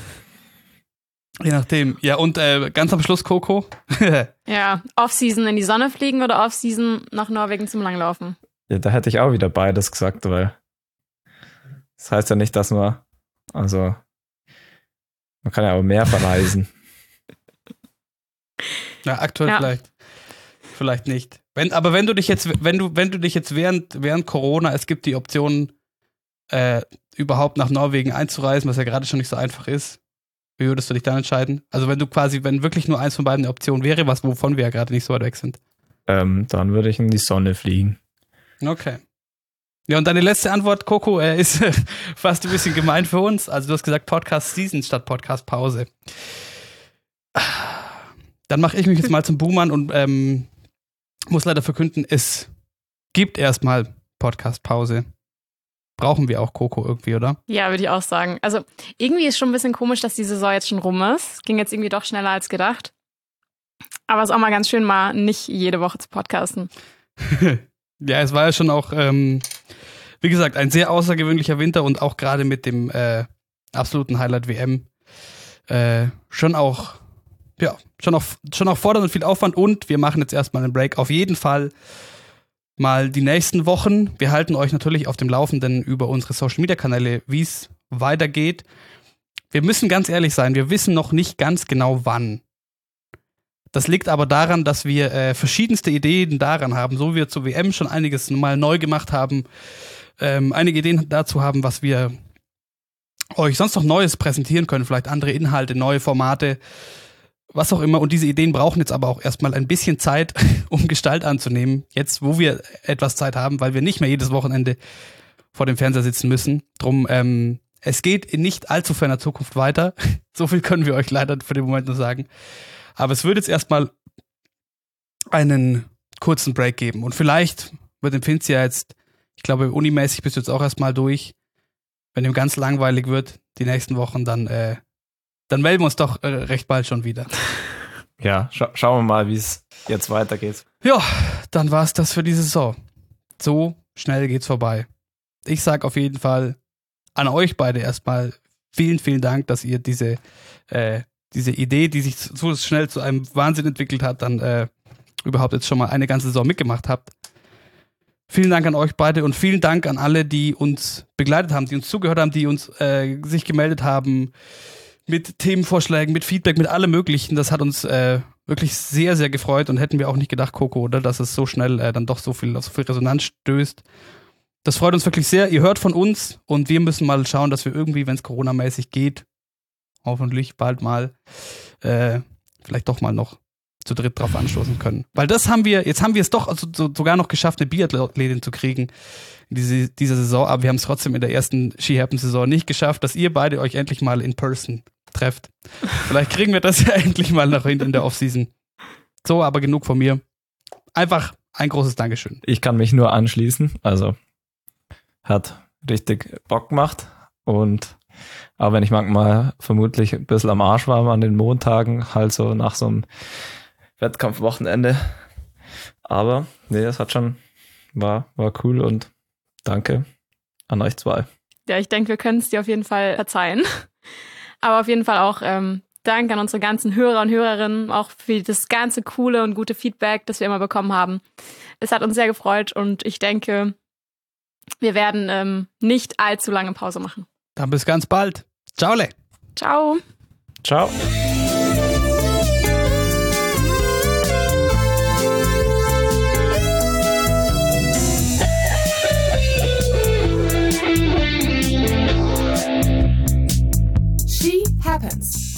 Je nachdem. Ja, und ganz am Schluss Coco. Ja, Off-Season in die Sonne fliegen oder Off-Season nach Norwegen zum Langlaufen? Ja, da hätte ich auch wieder beides gesagt, weil das heißt ja nicht, dass man kann ja auch mehr verreisen. Ja, aktuell vielleicht nicht. Wenn du dich jetzt während Corona, es gibt die Option, überhaupt nach Norwegen einzureisen, was ja gerade schon nicht so einfach ist, wie würdest du dich dann entscheiden? Also wenn wirklich nur eins von beiden eine Option wäre, wovon wir ja gerade nicht so weit weg sind. Dann würde ich in die Sonne fliegen. Okay. Ja, und deine letzte Antwort, Coco, ist fast ein bisschen gemein für uns. Also du hast gesagt Podcast-Season statt Podcast-Pause. Dann mache ich mich jetzt mal zum Buhmann und muss leider verkünden, es gibt erstmal Podcast-Pause. Brauchen wir auch Coco irgendwie, oder? Ja, würde ich auch sagen. Also irgendwie ist schon ein bisschen komisch, dass die Saison jetzt schon rum ist. Ging jetzt irgendwie doch schneller als gedacht. Aber es ist auch mal ganz schön, mal nicht jede Woche zu podcasten. Ja, es war ja schon auch wie gesagt, ein sehr außergewöhnlicher Winter und auch gerade mit dem absoluten Highlight WM schon auch fordernd und viel Aufwand, und wir machen jetzt erstmal einen Break. Auf jeden Fall mal die nächsten Wochen. Wir halten euch natürlich auf dem Laufenden über unsere Social-Media-Kanäle, wie es weitergeht. Wir müssen ganz ehrlich sein, wir wissen noch nicht ganz genau wann. Das liegt aber daran, dass wir verschiedenste Ideen daran haben, so wie wir zur WM schon einiges mal neu gemacht haben, einige Ideen dazu haben, was wir euch sonst noch Neues präsentieren können, vielleicht andere Inhalte, neue Formate, was auch immer. Und diese Ideen brauchen jetzt aber auch erstmal ein bisschen Zeit, um Gestalt anzunehmen. Jetzt, wo wir etwas Zeit haben, weil wir nicht mehr jedes Wochenende vor dem Fernseher sitzen müssen. Drum, es geht in nicht allzu ferner Zukunft weiter. So viel können wir euch leider für den Moment nur sagen. Aber es wird jetzt erstmal einen kurzen Break geben. Und vielleicht wird dem Finzi ja jetzt, ich glaube, unimäßig bist du jetzt auch erstmal durch. Wenn ihm ganz langweilig wird, die nächsten Wochen, dann melden wir uns doch recht bald schon wieder. Ja, schauen wir mal, wie es jetzt weitergeht. Ja, dann war's das für diese Saison. So schnell geht's vorbei. Ich sag auf jeden Fall an euch beide erstmal vielen, vielen Dank, dass ihr diese Idee, die sich so schnell zu einem Wahnsinn entwickelt hat, dann überhaupt jetzt schon mal eine ganze Saison mitgemacht habt. Vielen Dank an euch beide und vielen Dank an alle, die uns begleitet haben, die uns zugehört haben, die uns sich gemeldet haben mit Themenvorschlägen, mit Feedback, mit allem Möglichen. Das hat uns wirklich sehr, sehr gefreut und hätten wir auch nicht gedacht, Coco, oder, dass es so schnell dann doch auf so viel Resonanz stößt. Das freut uns wirklich sehr. Ihr hört von uns und wir müssen mal schauen, dass wir irgendwie, wenn es coronamäßig geht, hoffentlich bald mal vielleicht doch mal noch zu dritt drauf anstoßen können. Weil jetzt haben wir es doch sogar noch geschafft, eine Biathletin zu kriegen in dieser Saison, aber wir haben es trotzdem in der ersten Ski-Happen-Saison nicht geschafft, dass ihr beide euch endlich mal in person trefft. Vielleicht kriegen wir das ja endlich mal noch in der Offseason. So, aber genug von mir. Einfach ein großes Dankeschön. Ich kann mich nur anschließen, also hat richtig Bock gemacht, und auch wenn ich manchmal vermutlich ein bisschen am Arsch war an den Montagen, halt so nach so einem Wettkampfwochenende. Aber nee, das hat schon, war cool, und danke an euch zwei. Ja, ich denke, wir können es dir auf jeden Fall verzeihen. Aber auf jeden Fall auch Dank an unsere ganzen Hörer und Hörerinnen, auch für das ganze coole und gute Feedback, das wir immer bekommen haben. Es hat uns sehr gefreut und ich denke, wir werden nicht allzu lange Pause machen. Dann bis ganz bald. Ciao. Ciao. Ciao. She Happens.